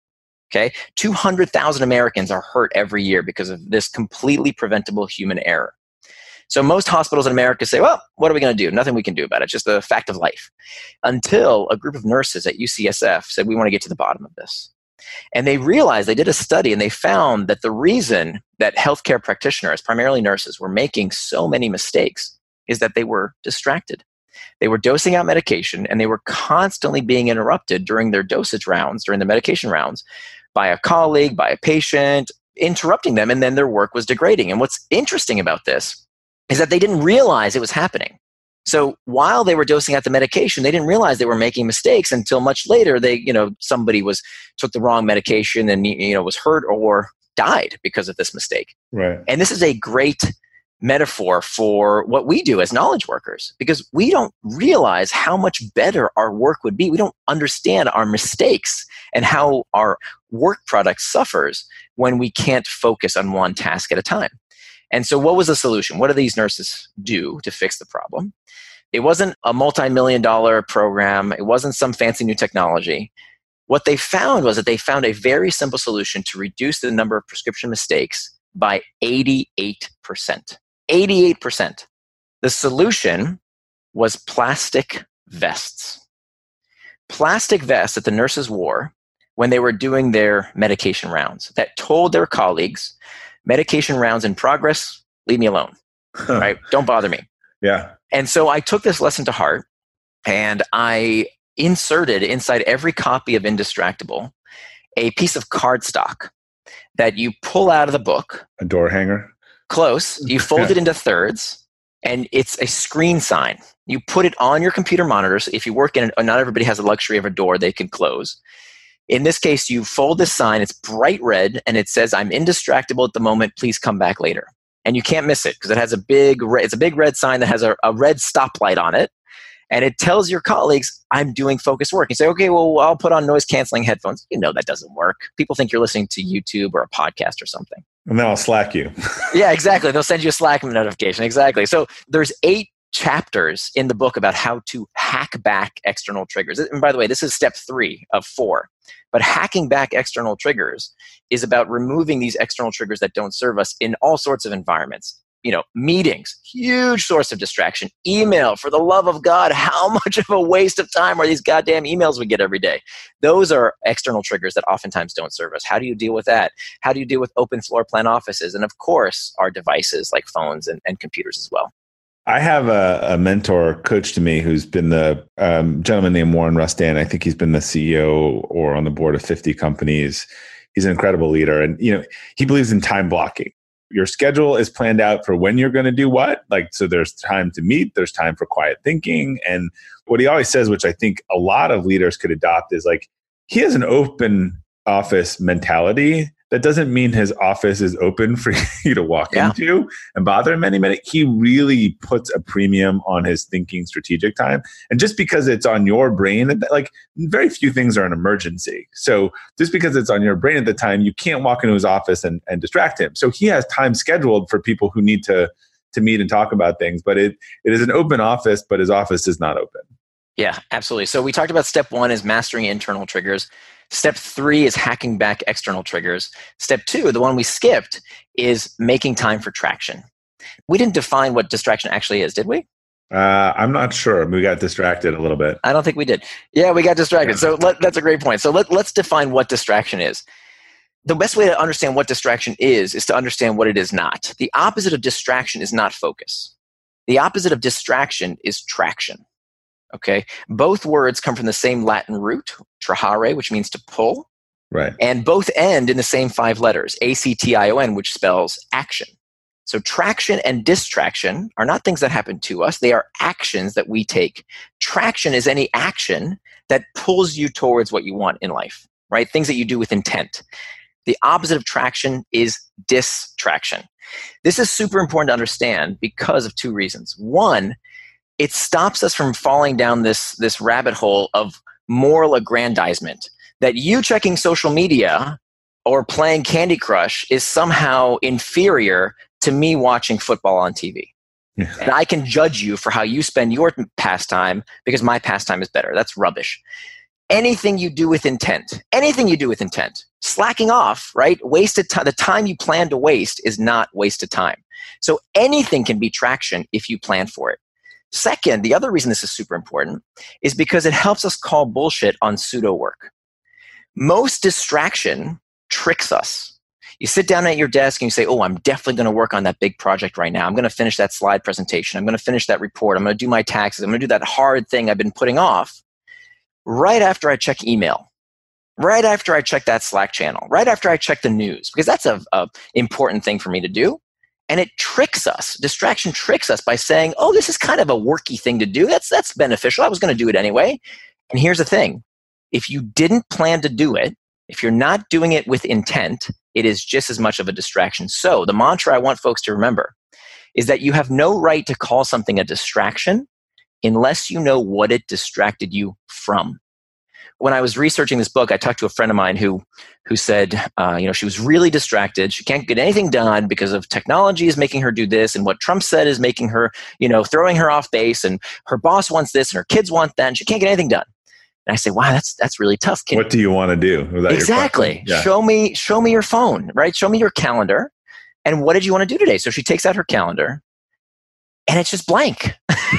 Okay, 200,000 Americans are hurt every year because of this completely preventable human error. So most hospitals in America say, well, what are we going to do? Nothing we can do about it. It's just a fact of life. Until a group of nurses at UCSF said, we want to get to the bottom of this. And they realized, they did a study, and they found that the reason that healthcare practitioners, primarily nurses, were making so many mistakes is that they were distracted. They were dosing out medication, and they were constantly being interrupted during their dosage rounds, during the medication rounds, by a colleague, by a patient, interrupting them, and then their work was degrading. And what's interesting about this is that they didn't realize it was happening. So while they were dosing out the medication, they didn't realize they were making mistakes until much later. Somebody took the wrong medication and was hurt or died because of this mistake. Right. And this is a great metaphor for what we do as knowledge workers, because we don't realize how much better our work would be. We don't understand our mistakes and how our work product suffers when we can't focus on one task at a time. And so what was the solution? What do these nurses do to fix the problem? It wasn't a multi-million-dollar program. It wasn't some fancy new technology. What they found was that they found a very simple solution to reduce the number of prescription mistakes by 88%. 88%. The solution was plastic vests. Plastic vests that the nurses wore when they were doing their medication rounds that told their colleagues, medication rounds in progress, leave me alone, right? Don't bother me. Yeah. And so I took this lesson to heart, and I inserted inside every copy of Indistractable a piece of cardstock that you pull out of the book. A door hanger? Close. You fold it into thirds, and it's a screen sign. You put it on your computer monitors. If you work in not everybody has the luxury of a door they can close. In this case, you fold this sign. It's bright red, and it says, I'm indistractable at the moment. Please come back later. And you can't miss it because it has it's a big red sign that has a red stoplight on it. And it tells your colleagues, I'm doing focused work. You say, okay, well, I'll put on noise-canceling headphones. That doesn't work. People think you're listening to YouTube or a podcast or something. And then I'll Slack you. Yeah, exactly. They'll send you a Slack notification. Exactly. So there's 8 chapters in the book about how to hack back external triggers. And by the way, this is step 3 of 4. But hacking back external triggers is about removing these external triggers that don't serve us in all sorts of environments. Meetings, huge source of distraction. Email, for the love of God, how much of a waste of time are these goddamn emails we get every day? Those are external triggers that oftentimes don't serve us. How do you deal with that? How do you deal with open floor plan offices? And of course, our devices like phones and computers as well. I have a mentor coach to me who's been the gentleman named Warren Rustan. I think he's been the CEO or on the board of 50 companies. He's an incredible leader. And, he believes in time blocking. Your schedule is planned out for when you're going to do what. So there's time to meet, there's time for quiet thinking. And what he always says, which I think a lot of leaders could adopt, is he has an open office mentality. That doesn't mean his office is open for you to walk into and bother him many minutes. He really puts a premium on his thinking strategic time. And just because it's on your brain, very few things are an emergency. So just because it's on your brain at the time, you can't walk into his office and distract him. So he has time scheduled for people who need to meet and talk about things. But it is an open office, but his office is not open. Yeah, absolutely. So we talked about step 1 is mastering internal triggers. Step 3 is hacking back external triggers. Step 2, the one we skipped, is making time for traction. We didn't define what distraction actually is, did we? I'm not sure. We got distracted a little bit. I don't think we did. Yeah, we got distracted. Yeah. So that's a great point. So let's define what distraction is. The best way to understand what distraction is to understand what it is not. The opposite of distraction is not focus. The opposite of distraction is traction. Okay, both words come from the same Latin root, trahare, which means to pull. Right. And both end in the same 5 letters, ACTION, which spells action. So traction and distraction are not things that happen to us. They are actions that we take. Traction is any action that pulls you towards what you want in life, right? Things that you do with intent. The opposite of traction is distraction. This is super important to understand because of 2 reasons. One, it stops us from falling down this rabbit hole of moral aggrandizement, that you checking social media or playing Candy Crush is somehow inferior to me watching football on TV. Yeah. And I can judge you for how you spend your pastime because my pastime is better. That's rubbish. Anything you do with intent, slacking off, right? Wasted time. The time you plan to waste is not wasted time. So anything can be traction if you plan for it. Second, the other reason this is super important is because it helps us call bullshit on pseudo work. Most distraction tricks us. You sit down at your desk and you say, oh, I'm definitely going to work on that big project right now. I'm going to finish that slide presentation. I'm going to finish that report. I'm going to do my taxes. I'm going to do that hard thing I've been putting off. Right after I check email, right after I check that Slack channel, right after I check the news, because that's a important thing for me to do. And it tricks us. Distraction tricks us by saying, oh, this is kind of a worky thing to do. That's beneficial. I was going to do it anyway. And here's the thing. If you didn't plan to do it, if you're not doing it with intent, it is just as much of a distraction. So the mantra I want folks to remember is that you have no right to call something a distraction unless you know what it distracted you from. When I was researching this book, I talked to a friend of mine who said, she was really distracted. She can't get anything done because of technology is making her do this, and what Trump said is making her, throwing her off base, and her boss wants this, and her kids want that, and she can't get anything done. And I say, wow, that's really tough. What do you want to do? Exactly. Yeah. Show me your phone, right? Show me your calendar. And what did you want to do today? So she takes out her calendar and it's just blank,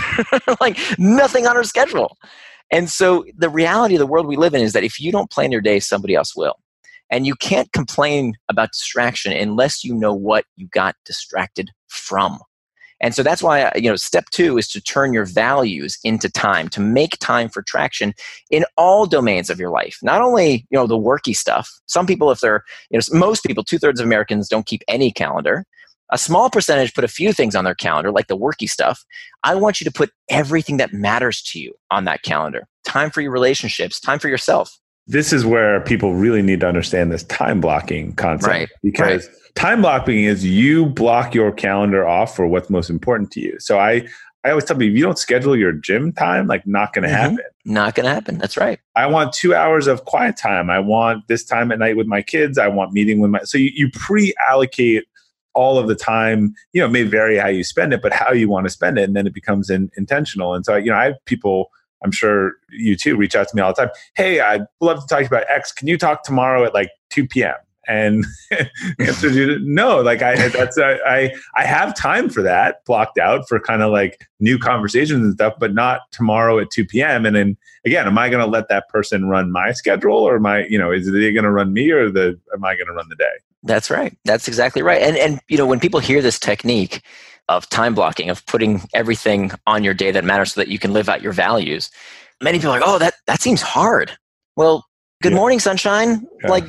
like nothing on her schedule. And so the reality of the world we live in is that if you don't plan your day, somebody else will. And you can't complain about distraction unless you know what you got distracted from. And so that's why, step 2 is to turn your values into time, to make time for traction in all domains of your life. Not only, the worky stuff. Some people, if they're, most people, 2/3 of Americans don't keep any calendar. A small percentage put a few things on their calendar, like the worky stuff. I want you to put everything that matters to you on that calendar. Time for your relationships, time for yourself. This is where people really need to understand this time blocking concept. Right. Because time blocking is you block your calendar off for what's most important to you. So I always tell people, if you don't schedule your gym time, not going to happen. Not going to happen. That's right. I want 2 hours of quiet time. I want this time at night with my kids. I want meeting with so you pre-allocate all of the time. It may vary how you spend it, but how you want to spend it. And then it becomes intentional. And so, I have people, I'm sure you too, reach out to me all the time. Hey, I'd love to talk about X. Can you talk tomorrow at 2 p.m.? And the answer is no. I have time for that blocked out for kind of new conversations and stuff, but not tomorrow at 2 p.m. And then again, am I going to let that person run my schedule, or am I, is they going to run me, or am I going to run the day? That's right. That's exactly right. And when people hear this technique of time blocking, of putting everything on your day that matters so that you can live out your values, many people are like, oh, that seems hard. Well, good morning, sunshine. Yeah.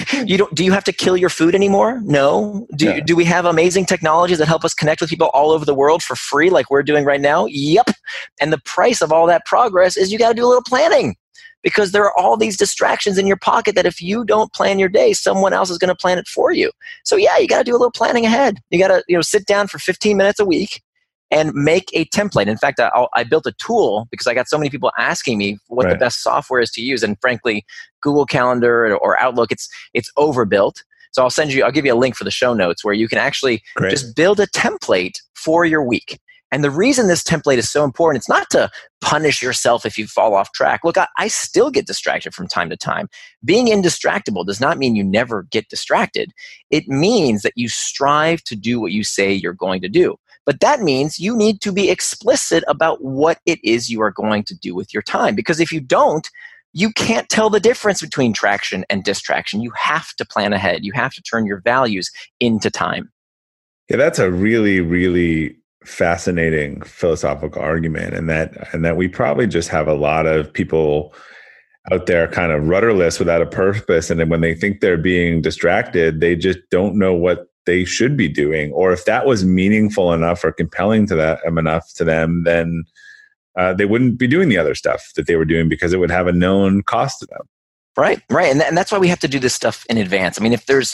Do you have to kill your food anymore? No. Do we have amazing technologies that help us connect with people all over the world for free, like we're doing right now? Yep. And the price of all that progress is you got to do a little planning, because there are all these distractions in your pocket that if you don't plan your day, someone else is going to plan it for you. So you got to do a little planning ahead. You got to sit down for 15 minutes a week and make a template. In fact, I built a tool because I got so many people asking me what the best software is to use. And frankly, Google Calendar or Outlook, it's overbuilt. So I'll give you a link for the show notes where you can actually just build a template for your week. And the reason this template is so important, it's not to punish yourself if you fall off track. Look, I still get distracted from time to time. Being indistractable does not mean you never get distracted. It means that you strive to do what you say you're going to do. But that means you need to be explicit about what it is you are going to do with your time. Because if you don't, you can't tell the difference between traction and distraction. You have to plan ahead. You have to turn your values into time. Yeah, that's a really, really fascinating philosophical argument, and that we probably just have a lot of people out there kind of rudderless without a purpose, and then when they think they're being distracted, they just don't know what they should be doing, or if that was meaningful enough or compelling enough to them, then they wouldn't be doing the other stuff that they were doing because it would have a known cost to them. Right. And that's why we have to do this stuff in advance. I mean, if there's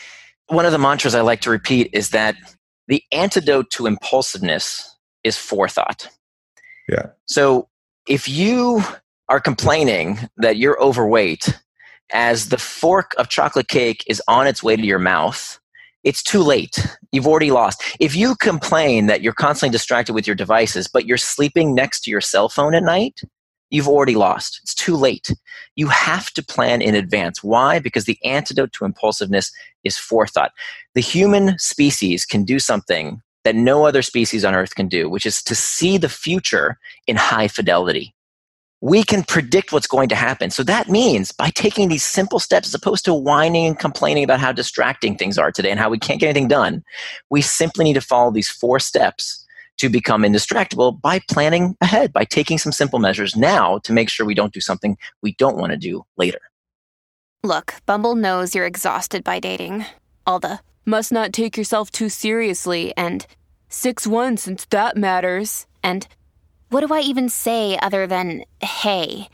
one of the mantras I like to repeat is that the antidote to impulsiveness is forethought. Yeah. So if you are complaining that you're overweight as the fork of chocolate cake is on its way to your mouth, it's too late. You've already lost. If you complain that you're constantly distracted with your devices, but you're sleeping next to your cell phone at night, you've already lost. It's too late. You have to plan in advance. Why? Because the antidote to impulsiveness is forethought. The human species can do something that no other species on Earth can do, which is to see the future in high fidelity. We can predict what's going to happen. So that means by taking these simple steps, as opposed to whining and complaining about how distracting things are today and how we can't get anything done, we simply need to follow these 4 steps to become indistractable by planning ahead, by taking some simple measures now to make sure we don't do something we don't want to do later. Look, Bumble knows you're exhausted by dating. All the must not take yourself too seriously and 6'1" since that matters. And what do I even say other than, hey?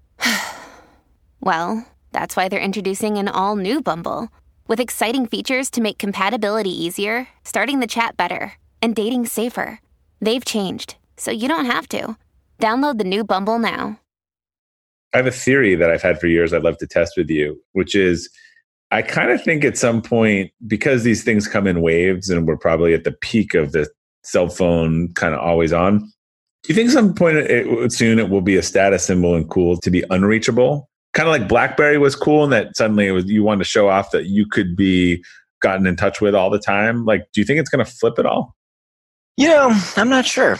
Well, that's why they're introducing an all-new Bumble with exciting features to make compatibility easier, starting the chat better, and dating safer. They've changed, so you don't have to. Download the new Bumble now. I have a theory that I've had for years I'd love to test with you, which is I kind of think at some point, because these things come in waves and we're probably at the peak of the cell phone kind of always on, do you think at some point soon it will be a status symbol and cool to be unreachable? Kind of like BlackBerry was cool and that suddenly you wanted to show off that you could be gotten in touch with all the time. Like, do you think it's going to flip it all? I'm not sure.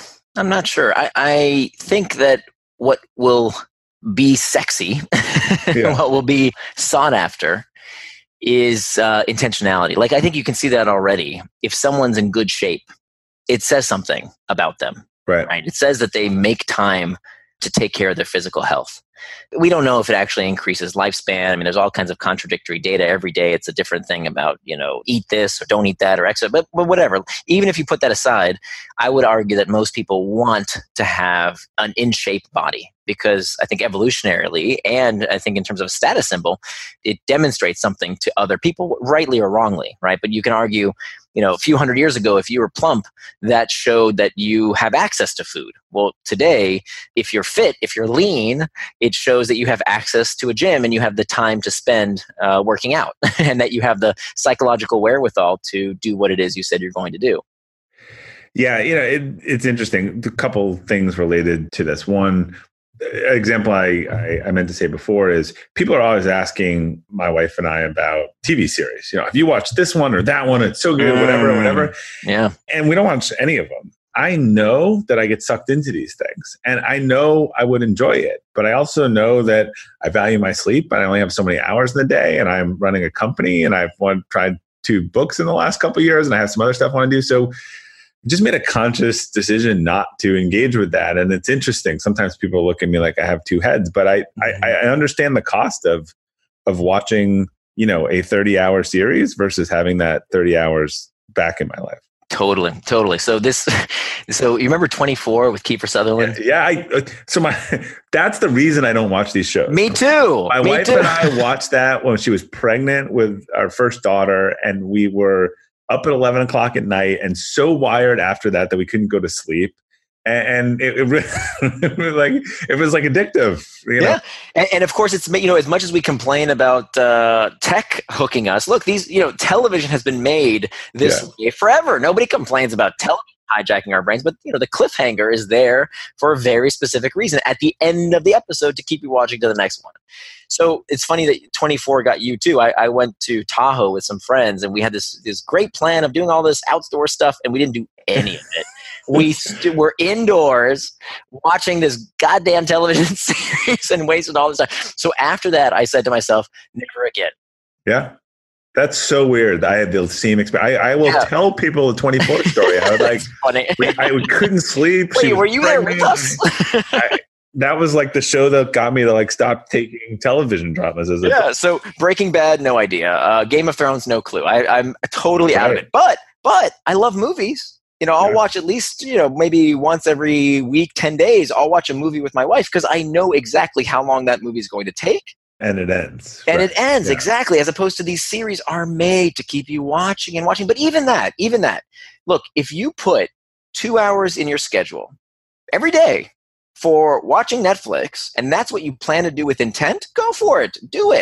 I think that what will be sexy, what will be sought after is intentionality. Like, I think you can see that already. If someone's in good shape, it says something about them. Right? It says that they make time to take care of their physical health. We don't know if it actually increases lifespan. I mean, there's all kinds of contradictory data every day. It's a different thing about, eat this or don't eat that or exercise, but whatever. Even if you put that aside, I would argue that most people want to have an in-shape body because I think evolutionarily, and I think in terms of a status symbol, it demonstrates something to other people, rightly or wrongly, right? But you can argue, a few hundred years ago, if you were plump, that showed that you have access to food. Well, today, if you're fit, if you're lean, it shows that you have access to a gym and you have the time to spend working out and that you have the psychological wherewithal to do what it is you said you're going to do. Yeah, it's interesting. A couple things related to this. One example I meant to say before is people are always asking my wife and I about TV series. Have you watched this one or that one? It's so good, whatever. Yeah. And we don't watch any of them. I know that I get sucked into these things and I know I would enjoy it, but I also know that I value my sleep and I only have so many hours in the day and I'm running a company and I've tried 2 books in the last couple of years and I have some other stuff I want to do. So just made a conscious decision not to engage with that. And it's interesting. Sometimes people look at me like I have 2 heads, but I understand the cost of watching, a 30-hour series versus having that 30 hours back in my life. Totally. So you remember 24 with Kiefer Sutherland? Yeah. That's the reason I don't watch these shows. Me too. My wife and I watched that when she was pregnant with our first daughter, and we were up at 11 o'clock at night and so wired after that we couldn't go to sleep. And it was like addictive. Yeah. And of course it's, as much as we complain about tech hooking us, look, these, television has been made this way forever. Nobody complains about television hijacking our brains, but the cliffhanger is there for a very specific reason at the end of the episode to keep you watching to the next one. So it's funny that 24 got you too. I went to Tahoe with some friends and we had this great plan of doing all this outdoor stuff and we didn't do any of it. We were indoors watching this goddamn television series and wasted all this time. So after that, I said to myself, never again. Yeah. That's so weird. I had the same experience. I will tell people the 24 story. I was like, funny. I couldn't sleep. Wait, were you there with us? That was like the show that got me to stop taking television dramas. So Breaking Bad, no idea. Game of Thrones, no clue. I'm totally out of it. But I love movies. I'll watch at least, maybe once every week, 10 days, I'll watch a movie with my wife because I know exactly how long that movie is going to take. And it ends. Exactly. As opposed to these series are made to keep you watching and watching. But even that, look, if you put 2 hours in your schedule every day for watching Netflix, and that's what you plan to do with intent, go for it. Do it.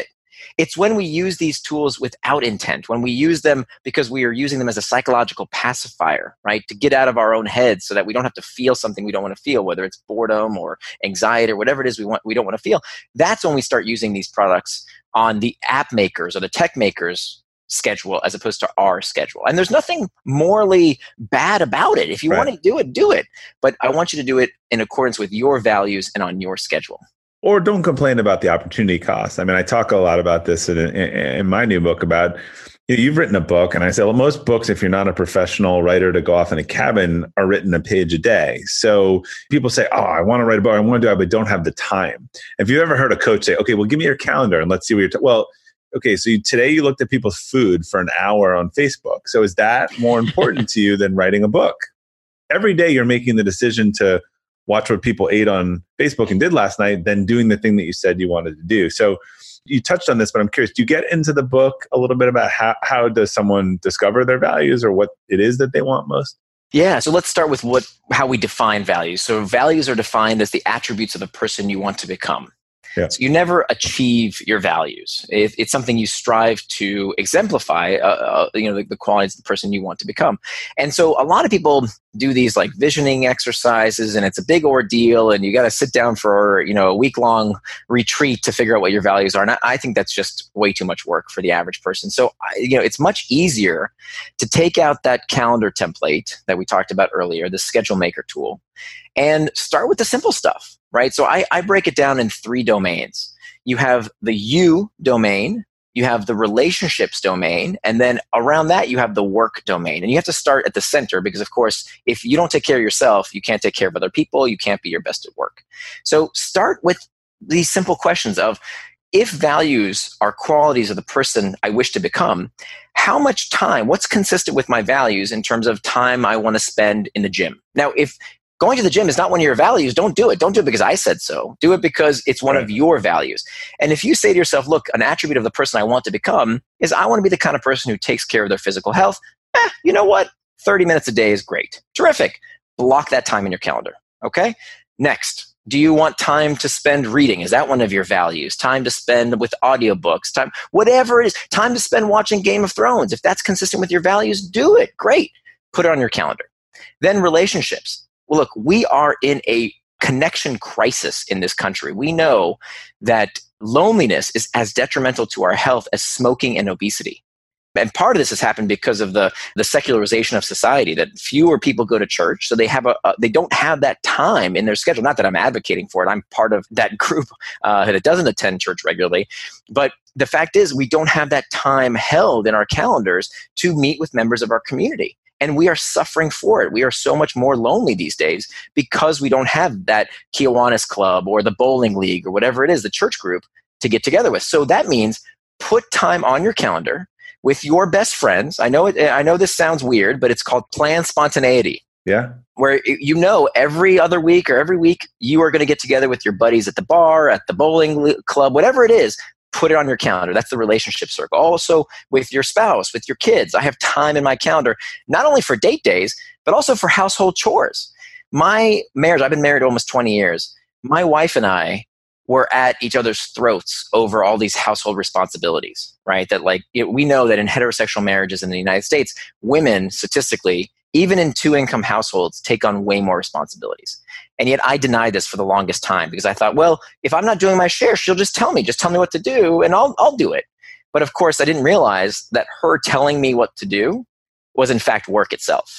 It's when we use these tools without intent, when we use them because we are using them as a psychological pacifier, right? To get out of our own heads so that we don't have to feel something we don't want to feel, whether it's boredom or anxiety or whatever it is we don't want to feel. That's when we start using these products on the app makers or the tech makers' schedule as opposed to our schedule. And there's nothing morally bad about it. If you want to do it, do it. But I want you to do it in accordance with your values and on your schedule. Or don't complain about the opportunity cost. I mean, I talk a lot about this in my new book about, you've written a book, and I say, well, most books, if you're not a professional writer to go off in a cabin, are written a page a day. So people say, oh, I want to write a book, I want to do it, but don't have the time. If you've ever heard a coach say, okay, well, give me your calendar and let's see what you're well, okay, so today you looked at people's food for an hour on Facebook. So is that more important to you than writing a book? Every day you're making the decision to watch what people ate on Facebook and did last night than doing the thing that you said you wanted to do. So you touched on this, but I'm curious, do you get into the book a little bit about how does someone discover their values or what it is that they want most? Yeah, so let's start with how we define values. So values are defined as the attributes of the person you want to become. Yeah. So you never achieve your values. It's something you strive to exemplify, the qualities of the person you want to become. And so a lot of people do these like visioning exercises, and it's a big ordeal, and you got to sit down for a week-long retreat to figure out what your values are. And I think that's just way too much work for the average person. So it's much easier to take out that calendar template that we talked about earlier, the schedule maker tool, and start with the simple stuff, right? So I break it down in 3 domains. You have the you domain, you have the relationships domain, and then around that you have the work domain. And you have to start at the center because, of course, if you don't take care of yourself, you can't take care of other people, you can't be your best at work. So start with these simple questions of, if values are qualities of the person I wish to become, how much time, what's consistent with my values in terms of time I want to spend in the gym? Now, if going to the gym is not one of your values, don't do it. Don't do it because I said so. Do it because it's one of your values. And if you say to yourself, look, an attribute of the person I want to become is I want to be the kind of person who takes care of their physical health, you know what? 30 minutes a day is great. Terrific. Block that time in your calendar. Okay? Next, do you want time to spend reading? Is that one of your values? Time to spend with audiobooks, time, whatever it is, time to spend watching Game of Thrones. If that's consistent with your values, do it. Great. Put it on your calendar. Then relationships. Well, look, we are in a connection crisis in this country. We know that loneliness is as detrimental to our health as smoking and obesity. And part of this has happened because of the secularization of society, that fewer people go to church, so they don't have that time in their schedule. Not that I'm advocating for it. I'm part of that group that doesn't attend church regularly. But the fact is, we don't have that time held in our calendars to meet with members of our community. And we are suffering for it. We are so much more lonely these days because we don't have that Kiwanis Club or the bowling league or whatever it is, the church group, to get together with. So that means put time on your calendar with your best friends. I know this sounds weird, but it's called planned spontaneity. Yeah. Where every other week or every week you are going to get together with your buddies at the bar, at the bowling club, whatever it is. Put it on your calendar. That's the relationship circle. Also with your spouse, with your kids. I have time in my calendar, not only for date days, but also for household chores. My marriage, I've been married almost 20 years. My wife and I were at each other's throats over all these household responsibilities, right? That we know that in heterosexual marriages in the United States, women statistically, even in 2-income households, take on way more responsibilities. And yet I denied this for the longest time because I thought, well, if I'm not doing my share, she'll just tell me what to do and I'll do it. But of course, I didn't realize that her telling me what to do was in fact work itself.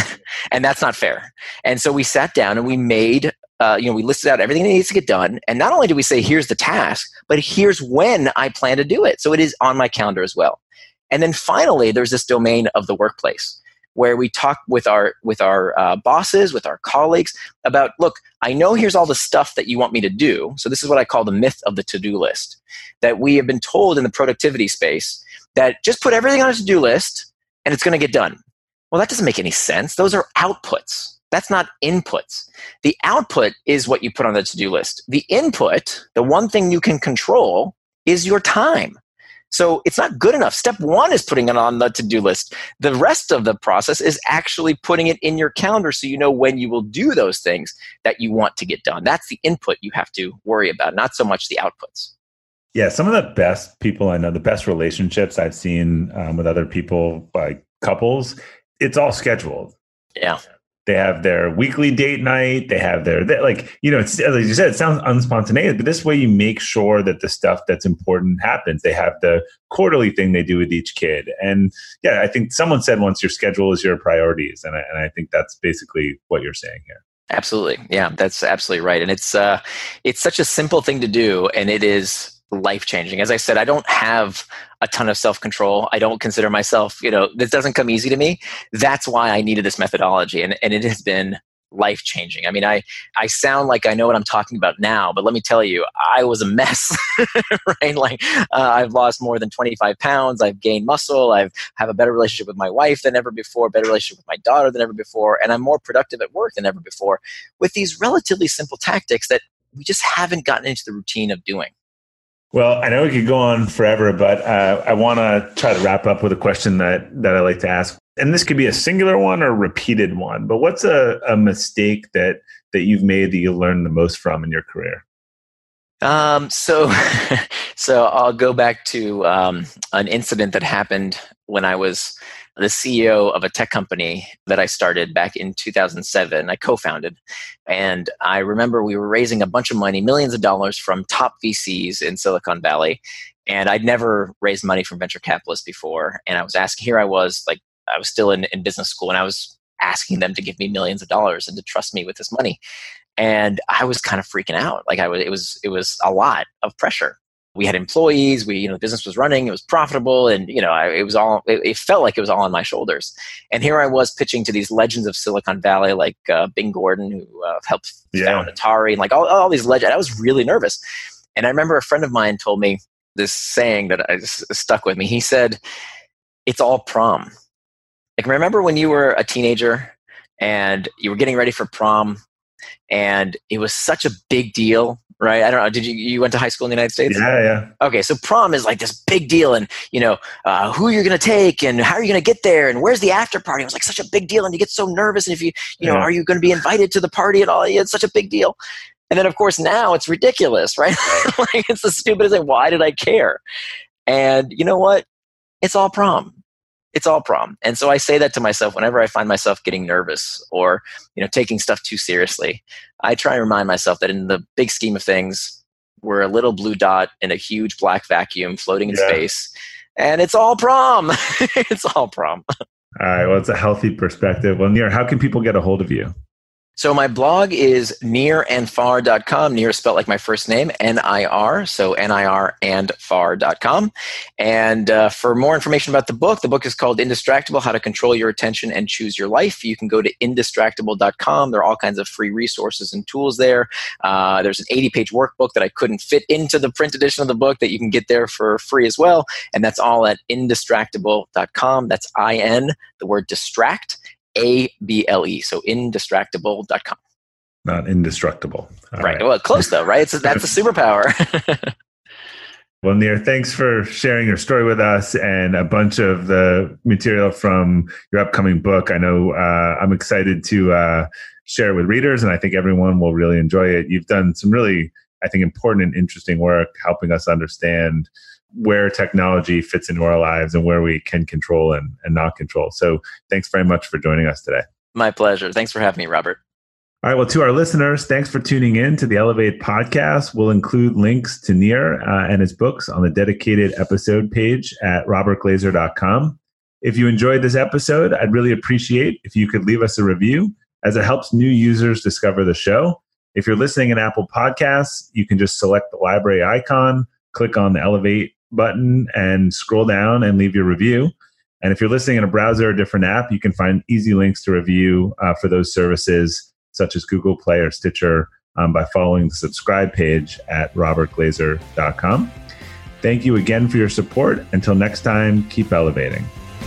And that's not fair. And so we sat down and we made, we listed out everything that needs to get done. And not only do we say, here's the task, but here's when I plan to do it. So it is on my calendar as well. And then finally, there's this domain of the workplace, where we talk with our bosses, with our colleagues about, look, I know here's all the stuff that you want me to do. So this is what I call the myth of the to-do list, that we have been told in the productivity space that just put everything on a to-do list and it's going to get done. Well, that doesn't make any sense. Those are outputs. That's not inputs. The output is what you put on the to-do list. The input, the one thing you can control, is your time. So it's not good enough. Step 1 is putting it on the to-do list. The rest of the process is actually putting it in your calendar so you know when you will do those things that you want to get done. That's the input you have to worry about, not so much the outputs. Yeah, some of the best people I know, the best relationships I've seen with other people, like couples, it's all scheduled. Yeah. They have their weekly date night. They have like, it's, as you said, it sounds unspontaneous, but this way you make sure that the stuff that's important happens. They have the quarterly thing they do with each kid. And yeah, I think someone said once, your schedule is your priorities. And I think that's basically what you're saying here. Absolutely. Yeah, that's absolutely right. And it's such a simple thing to do, and it is life-changing. As I said, I don't have a ton of self-control. I don't consider myself, this doesn't come easy to me. That's why I needed this methodology. And it has been life-changing. I mean, I sound like I know what I'm talking about now, but let me tell you, I was a mess, right? Like I've lost more than 25 pounds. I've gained muscle. I have a better relationship with my wife than ever before, better relationship with my daughter than ever before. And I'm more productive at work than ever before with these relatively simple tactics that we just haven't gotten into the routine of doing. Well, I know we could go on forever, but I want to try to wrap up with a question that I like to ask. And this could be a singular one or a repeated one, but what's a mistake that you've made that you learned the most from in your career? So I'll go back to an incident that happened when I was the CEO of a tech company that I started back in 2007. I co-founded. And I remember we were raising a bunch of money, millions of dollars from top VCs in Silicon Valley. And I'd never raised money from venture capitalists before. And I was asking, here I was still in business school, and I was asking them to give me millions of dollars and to trust me with this money. And I was kind of freaking out. Like it was a lot of pressure. We had employees, the business was running, it was profitable. And, it felt like it was all on my shoulders. And here I was pitching to these legends of Silicon Valley, like Bing Gordon, who helped found Atari, and like all these legends. I was really nervous. And I remember a friend of mine told me this saying that I just stuck with me. He said, "It's all prom." Like, remember when you were a teenager and you were getting ready for prom and it was such a big deal, right? I don't know. You went to high school in the United States? Yeah. Okay. So prom is like this big deal, and, who you're going to take and how are you going to get there and where's the after party? It was like such a big deal. And you get so nervous. And if are you going to be invited to the party at all? It's such a big deal. And then of course now it's ridiculous, right? Like it's the stupidest thing. Why did I care? And you know what? It's all prom. It's all prom. And so I say that to myself whenever I find myself getting nervous or, taking stuff too seriously. I try and remind myself that in the big scheme of things, we're a little blue dot in a huge black vacuum floating in space. And it's all prom. It's all prom. All right. Well, it's a healthy perspective. Well, Nir, how can people get a hold of you? So my blog is nirandfar.com. Nir is spelled like my first name, N-I-R, so nirandfar.com. And for more information about the book is called Indistractable, How to Control Your Attention and Choose Your Life. You can go to indistractable.com. There are all kinds of free resources and tools there. There's an 80-page workbook that I couldn't fit into the print edition of the book that you can get there for free as well. And that's all at indistractable.com. That's I-N, the word distract, A-B-L-E, so indistractable.com. Not indestructible. Right. Well, close though, right? That's a superpower. Well, Nir, thanks for sharing your story with us and a bunch of the material from your upcoming book. I know I'm excited to share it with readers, and I think everyone will really enjoy it. You've done some really, I think, important and interesting work helping us understand where technology fits into our lives and where we can control and not control. So thanks very much for joining us today. My pleasure. Thanks for having me, Robert. All right. Well, to our listeners, thanks for tuning in to the Elevate podcast. We'll include links to Nir and his books on the dedicated episode page at robertglazer.com. If you enjoyed this episode, I'd really appreciate if you could leave us a review, as it helps new users discover the show. If you're listening in Apple Podcasts, you can just select the library icon, click on the Elevate button, and scroll down and leave your review. And if you're listening in a browser or a different app, you can find easy links to review for those services, such as Google Play or Stitcher, by following the subscribe page at robertglazer.com. Thank you again for your support. Until next time, keep elevating.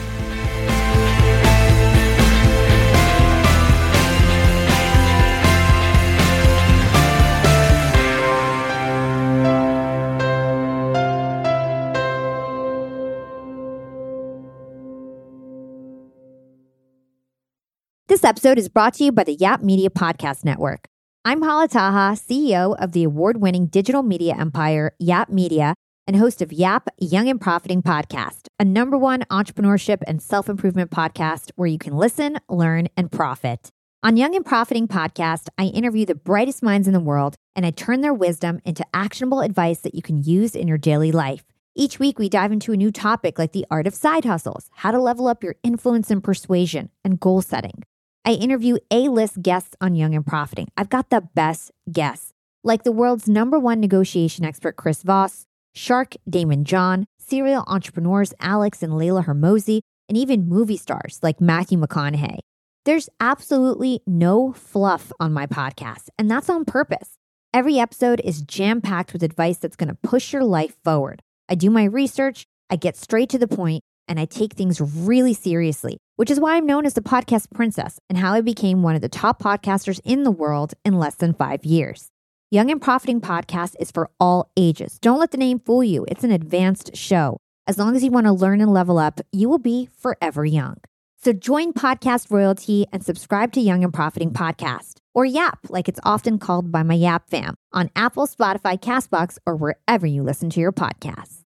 This episode is brought to you by the Yap Media Podcast Network. I'm Hala Taha, CEO of the award-winning digital media empire, Yap Media, and host of Yap Young and Profiting Podcast, a #1 entrepreneurship and self-improvement podcast where you can listen, learn, and profit. On Young and Profiting Podcast, I interview the brightest minds in the world, and I turn their wisdom into actionable advice that you can use in your daily life. Each week, we dive into a new topic like the art of side hustles, how to level up your influence and persuasion, and goal setting. I interview A-list guests on Young and Profiting. I've got the best guests, like the world's #1 negotiation expert, Chris Voss, Shark Damon John, serial entrepreneurs Alex and Layla Hermosi, and even movie stars like Matthew McConaughey. There's absolutely no fluff on my podcast, and that's on purpose. Every episode is jam-packed with advice that's going to push your life forward. I do my research, I get straight to the point, and I take things really seriously, which is why I'm known as the podcast princess and how I became one of the top podcasters in the world in less than 5 years. Young and Profiting Podcast is for all ages. Don't let the name fool you. It's an advanced show. As long as you want to learn and level up, you will be forever young. So join Podcast Royalty and subscribe to Young and Profiting Podcast, or YAP, like it's often called by my YAP fam, on Apple, Spotify, CastBox, or wherever you listen to your podcasts.